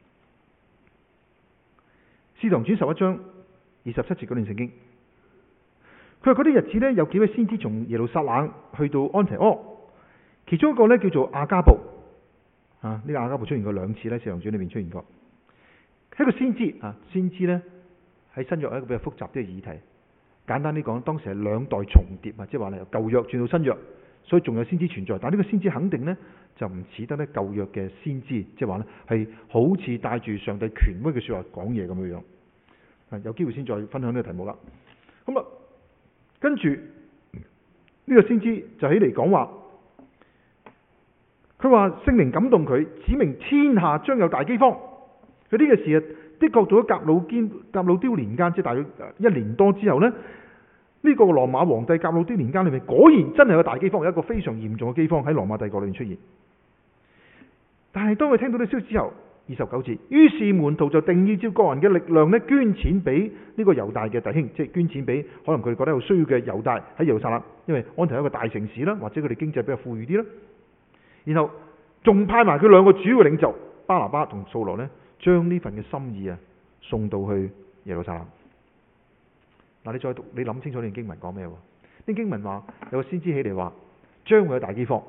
使徒行傳11章27節嗰段聖經，佢話嗰啲日子呢，有幾位先知從耶路撒冷去到安提阿，其中一個呢叫做亞加布，呢個亞加布出現過2次呢，使徒行傳裏面出現過，係一個先知啊。先知呢喺新約係一個比較複雜啲嘅議題，簡單啲講，當時係2代重疊啊，即係話由舊約轉到新約， 所以仲有先知存在。但係呢個先知肯定呢，就唔似得呢舊約嘅先知，即係話呢係好似帶住上帝權威嘅説話講嘢咁樣樣。有機會先再分享呢個題目啦。咁啊，跟住呢個先知就起嚟講話，佢話聖靈感動佢，指明天下將有大饑荒。佢呢個事啊，的確到咗革魯丟年間，即係大約1年多之後呢，呢個羅馬皇帝革魯丟年間裏面，果然真係有大饑荒，有一個非常嚴重嘅饑荒喺羅馬帝國裏面出現。但係當佢聽到呢消息之後，29節，於是門徒就定意照個人嘅力量呢，捐錢俾呢個猶大嘅弟兄，即係捐錢俾可能佢哋覺得有需要嘅猶大喺耶路撒冷，因為安提係一個大城市啦，或者佢哋經濟比較富裕啲啦。然後仲派埋佢2個主要嘅領袖巴拿巴同掃羅呢，將呢份嘅心意啊送到去耶路撒冷。嗱，你再讀，你諗清楚呢段經文講咩喎？呢段經文話有個先知起嚟話將會有大饑荒，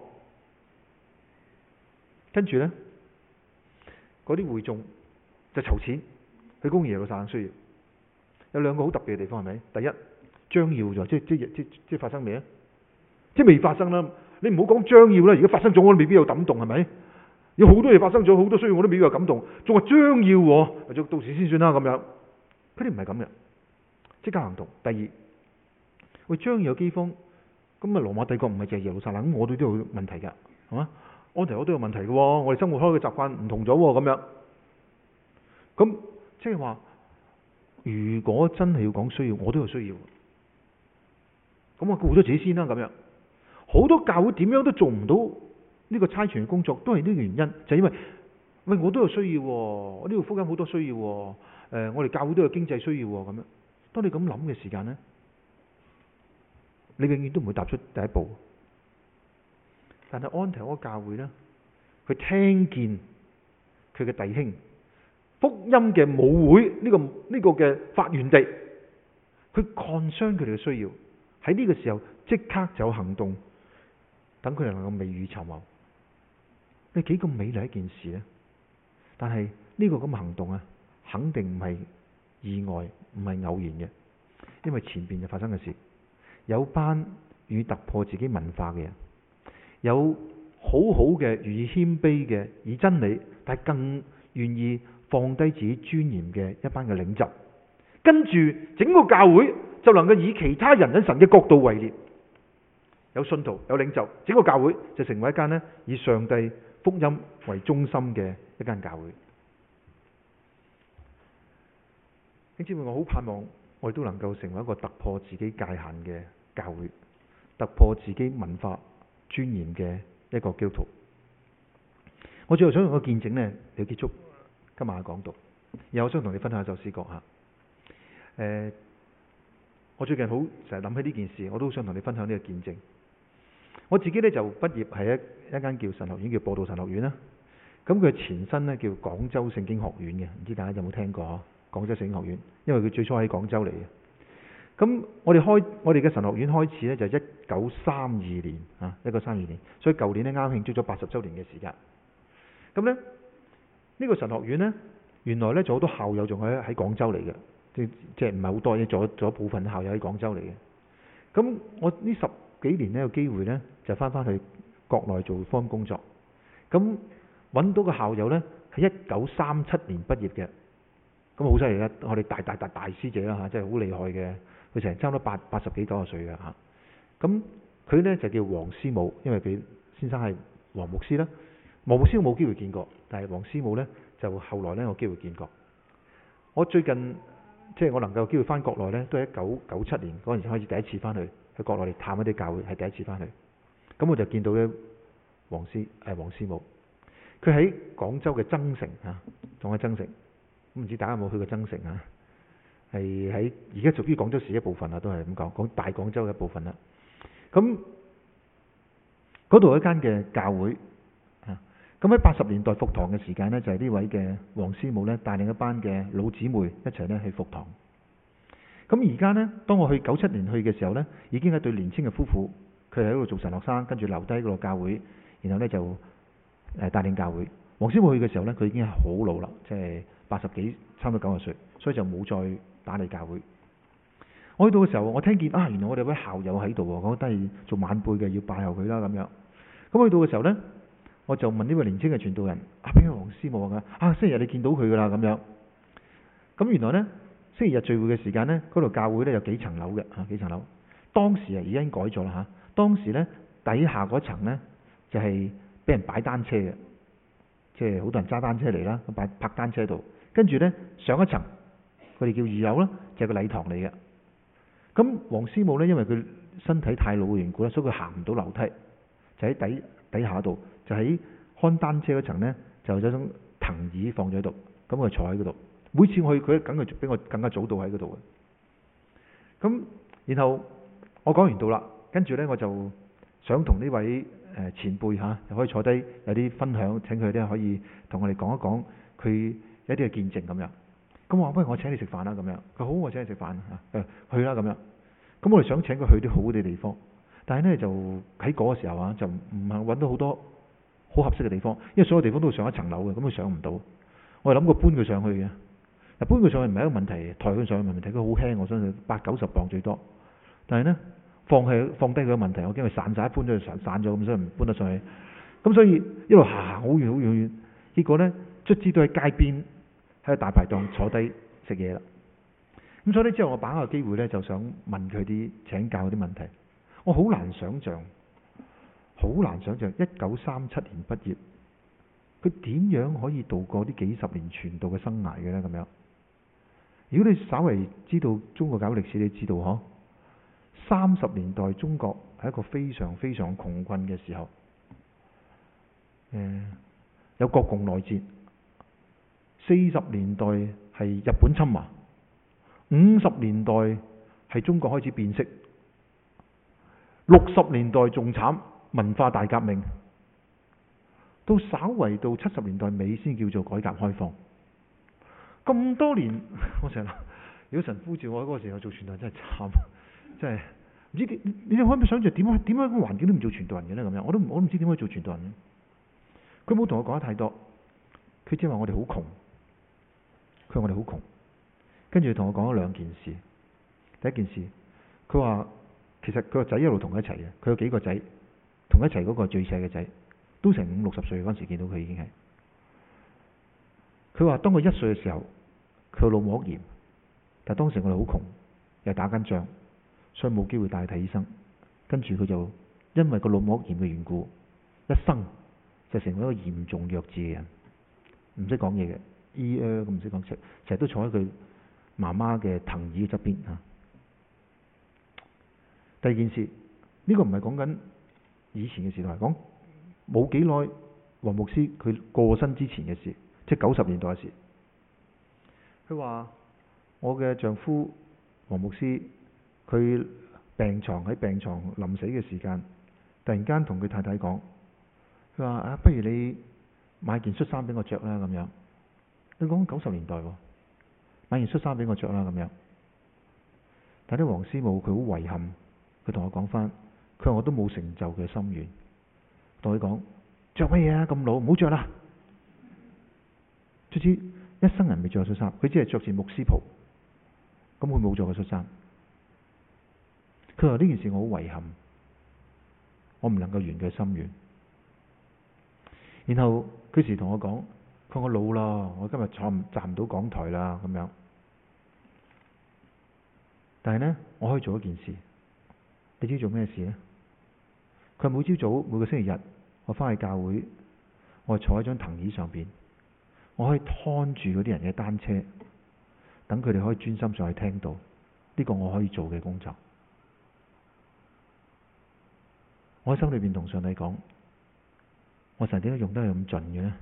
跟住呢，嗰啲會眾就籌錢去供應耶路撒冷需要。有2個好特別嘅地方係咪？第一，將要咗，即係發生未啊？即係未發生啦。你唔好講將要啦，而家發生咗我都未必有感動係咪？有好多嘢發生咗，好多需要我都未必有感動，仲話將要或者到時先算啦咁樣。佢哋唔係咁嘅，即刻行動。第二，喂，將要有饑荒，咁啊羅馬帝國唔係淨係耶路撒冷，咁我哋都有問題㗎，係嘛？安提阿都有問題嘅喎，我哋生活開嘅習慣唔同咗喎，咁樣。咁即係話，如果真係要講需要，我都有需要。咁我顧咗自己先啦，咁樣。好多教會點樣都做唔到呢個差傳嘅工作，都係呢個原因，就係因為喂我都有需要喎，我呢個福音好多需要喎，我哋教會都有經濟需要喎，咁樣。當你咁諗嘅時間呢，你永遠都唔會踏出第一步。但係安提阿教會呢，佢聽見佢嘅弟兄福音嘅母會呢個嘅發源地，佢concern佢哋嘅需要，喺呢個時候即刻就有行動。等佢哋能夠未雨綢繆，你幾咁美麗一件事呢？但係呢個咁嘅行動啊，肯定唔係意外，唔係偶然嘅，因為前邊就發生嘅事，有班願意突破自己文化嘅人，有好好嘅願意謙卑嘅以真理，但係更願意放低自己尊嚴嘅一班嘅領袖，跟住整個教會就能夠以其他人喺神嘅角度為列。有信徒，有領袖，整個教會就成為一間以上帝福音為中心嘅一間教會。弟兄姊妹，我好盼望我哋都能夠成為一個突破自己界限嘅教會，突破自己文化尊嚴嘅一個基督徒。我最後想用個見證呢嚟結束今晚嘅講道，然後我想同你分享一首詩歌吓。我最近好成日諗起呢件事，我都想同你分享呢個見證。我自己呢就畢業係一間叫神學院，叫播道神學院啦。咁佢前身呢叫廣州聖經學院嘅，唔知大家有冇聽過廣州聖經學院？因為佢最初喺廣州嚟嘅。咁我哋嘅神學院開始呢就係1932年啊，1932年，所以舊年呢啱慶祝咗80週年嘅時間。咁呢個神學院呢，原來呢就好多校友仲喺廣州嚟嘅，即係唔係好多，做咗部分校友喺廣州嚟嘅。咁我呢10幾年呢有機會呢，就翻去國內做福音工作。咁揾到個校友呢，係1937年畢業嘅，咁好犀利啦！我哋大師姐啦嚇，真係好厲害嘅。佢成差唔多80幾90歲嘅嚇。咁佢呢就叫黃師母，因為佢先生係黃牧師啦。黃牧師我冇機會見過，但係黃師母呢，就後來呢有機會見過。我最近即係我能夠有機會翻國內呢，都係1997年嗰陣時開始第一次翻去國內嚟探一啲教會，係第一次翻去。咁我就見到呢黃師母，佢喺廣州嘅增城啊，仲喺增城。唔知大家有冇去過增城啊？係喺而家屬於廣州市一部分啦，都係咁講大廣州嘅一部分啦。咁嗰度一間嘅教會啊，咁喺80年代復堂嘅時間呢，就係呢位嘅黃師母呢帶領一班嘅老姊妹一齊呢去復堂。咁而家呢，當我去97年去嘅時候呢，已經係對年輕嘅夫婦，佢喺度做神學生，跟住留低嗰個教會，然後呢就帶領教會。黃師母去嘅時候呢，佢已經係好老啦，即係80幾，差唔多90歲，所以就冇再打理教會。 我去到嘅時候，我聽見原來我哋位校友喺度喎，我都係做晚輩嘅，要拜候佢啦咁樣。咁去到嘅時候呢，我就問呢位年輕嘅傳道人：邊個黃師母啊？星期日你見到佢噶啦咁樣。咁原來呢，星期日聚會嘅時間呢，嗰度教會呢有幾層樓嘅幾層樓。當時而家已經改咗啦嚇。當時呢，底下嗰層呢就係俾人擺單車嘅，即係好多人揸單車嚟啦，泊單車度。跟住呢，上一層，佢哋叫二樓啦，就係個禮堂嚟嘅。咁黃師母呢，因為佢身體太老嘅緣故啦，所以佢行唔到樓梯，就喺底下度，就喺看單車嗰層呢，就有張藤椅放咗喺度，咁佢坐喺嗰度。每次我去，佢梗係比我更加早到喺嗰度嘅。咁然後我講完到啦，跟住呢，我就想同呢位前輩就可以坐低有啲分享，請佢哋可以同我哋講一講佢一啲嘅見證咁樣。咁我話不如我請你食飯啦咁樣。佢好，我請你食飯去啦咁樣。咁我哋想請佢去啲好嘅地方，但係呢，就喺嗰個時候就唔係揾到好多好合適嘅地方，因為所有地方都上一層樓嘅，咁佢上唔到。我係諗過搬佢上去嘅。搬佢上去唔係一個問題，抬佢上去唔係問題，佢好輕，我相信80-90磅最多。但係呢，放低佢嘅問題，我驚佢散晒，搬咗就散咗咁，所以唔搬得上去。咁所以一路行好遠好遠好遠，結果呢，卒之都喺街邊喺個大排檔坐低食嘢啦。咁所以呢，之後我把握個機會呢，就想問佢啲請教啲問題。我好難想像1937年畢業，佢點樣可以度過啲幾十年傳道嘅生涯嘅呢？咁樣，如果你稍為知道中國教會歷史，你知道30年代中國係一個非常非常窮困嘅時候，有國共內戰。40年代係日本侵華，50年代係中國開始變色，60年代仲慘，文化大革命，到稍為到70年代尾先叫做改革開放。咁多年，我成日諗，如果神呼召我喺嗰個時候做傳道人，真係慘，真係唔知你哋可唔可以想象點解個環境都唔做傳道人嘅咧？咁樣我都唔知點解做傳道人。佢冇同我講得太多，佢只係話我哋好窮。佢話我哋好窮，跟住同我講咗兩件事。第一件事，佢話其實佢個仔一路同佢一齊嘅，佢有幾個仔同佢一齊，嗰個最細嘅仔都成50-60歲嗰陣時見到佢已經係。佢話當佢1歲嘅時候，佢腦膜炎，但係當時我哋好窮，又打緊仗，所以冇機會帶佢睇醫生。跟住佢就因為個腦膜炎嘅緣故，一生就成為一個嚴重弱智嘅人，唔識講嘢嘅。咁唔識講，成日都坐喺佢媽媽嘅藤椅側邊。第二件事，呢個唔係講緊以前嘅時代，講冇幾耐黃牧師佢過身之前嘅事，即係90年代嘅事。佢話我嘅丈夫黃牧師佢喺病床臨死嘅時間，突然間同佢太太講，佢話不如你買件恤衫俾我着啦咁樣。你講90年代喎，買件恤衫俾我着啦咁樣。但係啲黃師母佢好遺憾，佢同我講翻，佢話我都冇成就嘅心願，同佢講着乜嘢啊，咁老唔好着啦。卒之一生人未着過恤衫，佢只係着住牧師袍，咁佢冇着過恤衫。佢話呢件事我好遺憾，我唔能夠圓佢心願。然後佢時同我講，佢話我老啦，我今日站唔到講台啦咁樣。但係呢，我可以做一件事。你知做咩事呢？佢每朝早每個星期日，我翻去教會，我坐喺張藤椅上邊，我可以看住嗰啲人嘅單車，等佢哋可以專心上去聽到。呢個我可以做嘅工作。我喺心裏邊同上帝講，我神點解用得係咁盡嘅呢？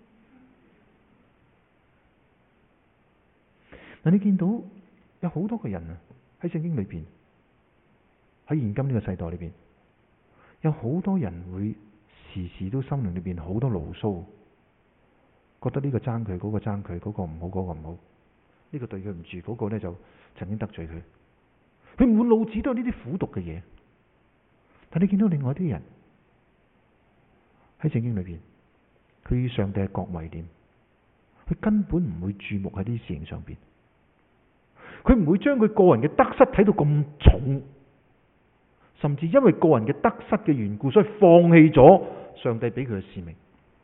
嗱，你見到有好多個人喺聖經裏邊，喺現今呢個世代裏邊，有好多人會時時都心靈裏邊好多牢騷，覺得呢個爭佢，嗰個爭佢，嗰個唔好，嗰個唔好，呢個對佢唔住，嗰個呢就曾經得罪佢，佢滿腦子都係呢啲苦毒嘅嘢。但你見到另外啲人喺聖經裏邊，佢與上帝係各為念，佢根本唔會注目喺呢啲事情上邊。 佢唔會將佢個人嘅得失睇到咁重，甚至因為個人嘅得失嘅緣故，所以放棄咗上帝俾佢嘅使命。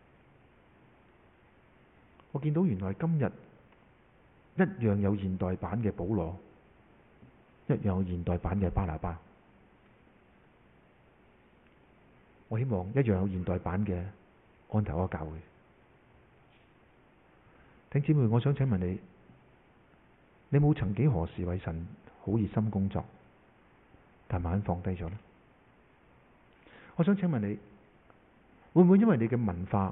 我見到原來今日一樣有現代版嘅保羅，一樣有現代版嘅巴拿巴。我希望一樣有現代版嘅安提阿教會。弟兄姊妹，我想請問你，你冇曾幾何時為神好熱心工作，但慢慢放低咗呢？我想請問你，會唔會因為你嘅文化，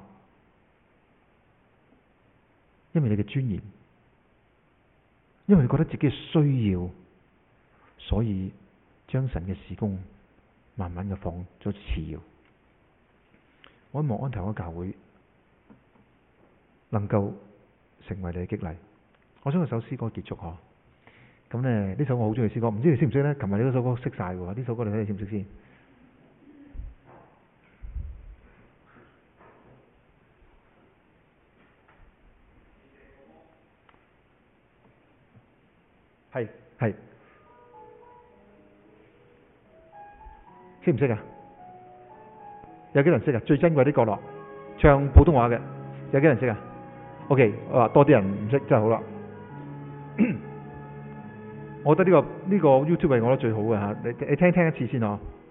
因為你嘅尊嚴，因為你覺得自己嘅需要，所以將神嘅事工慢慢嘅放咗次要？我希望安提阿教會能夠成為你嘅激勵。我想用首詩歌結束嗬。咁咧呢首我好中意詩歌，唔知你識唔識呢？琴日你嗰首歌識晒喎，呢首歌你睇你識唔識先？係識唔識啊？有幾人識啊？最珍貴的角落，唱普通話嘅，有幾人識啊 ？OK， 我話多啲人唔識真係好啦。我覺得呢個 YouTube 係我覺得最好嘅嚇，你聽一次先嗬。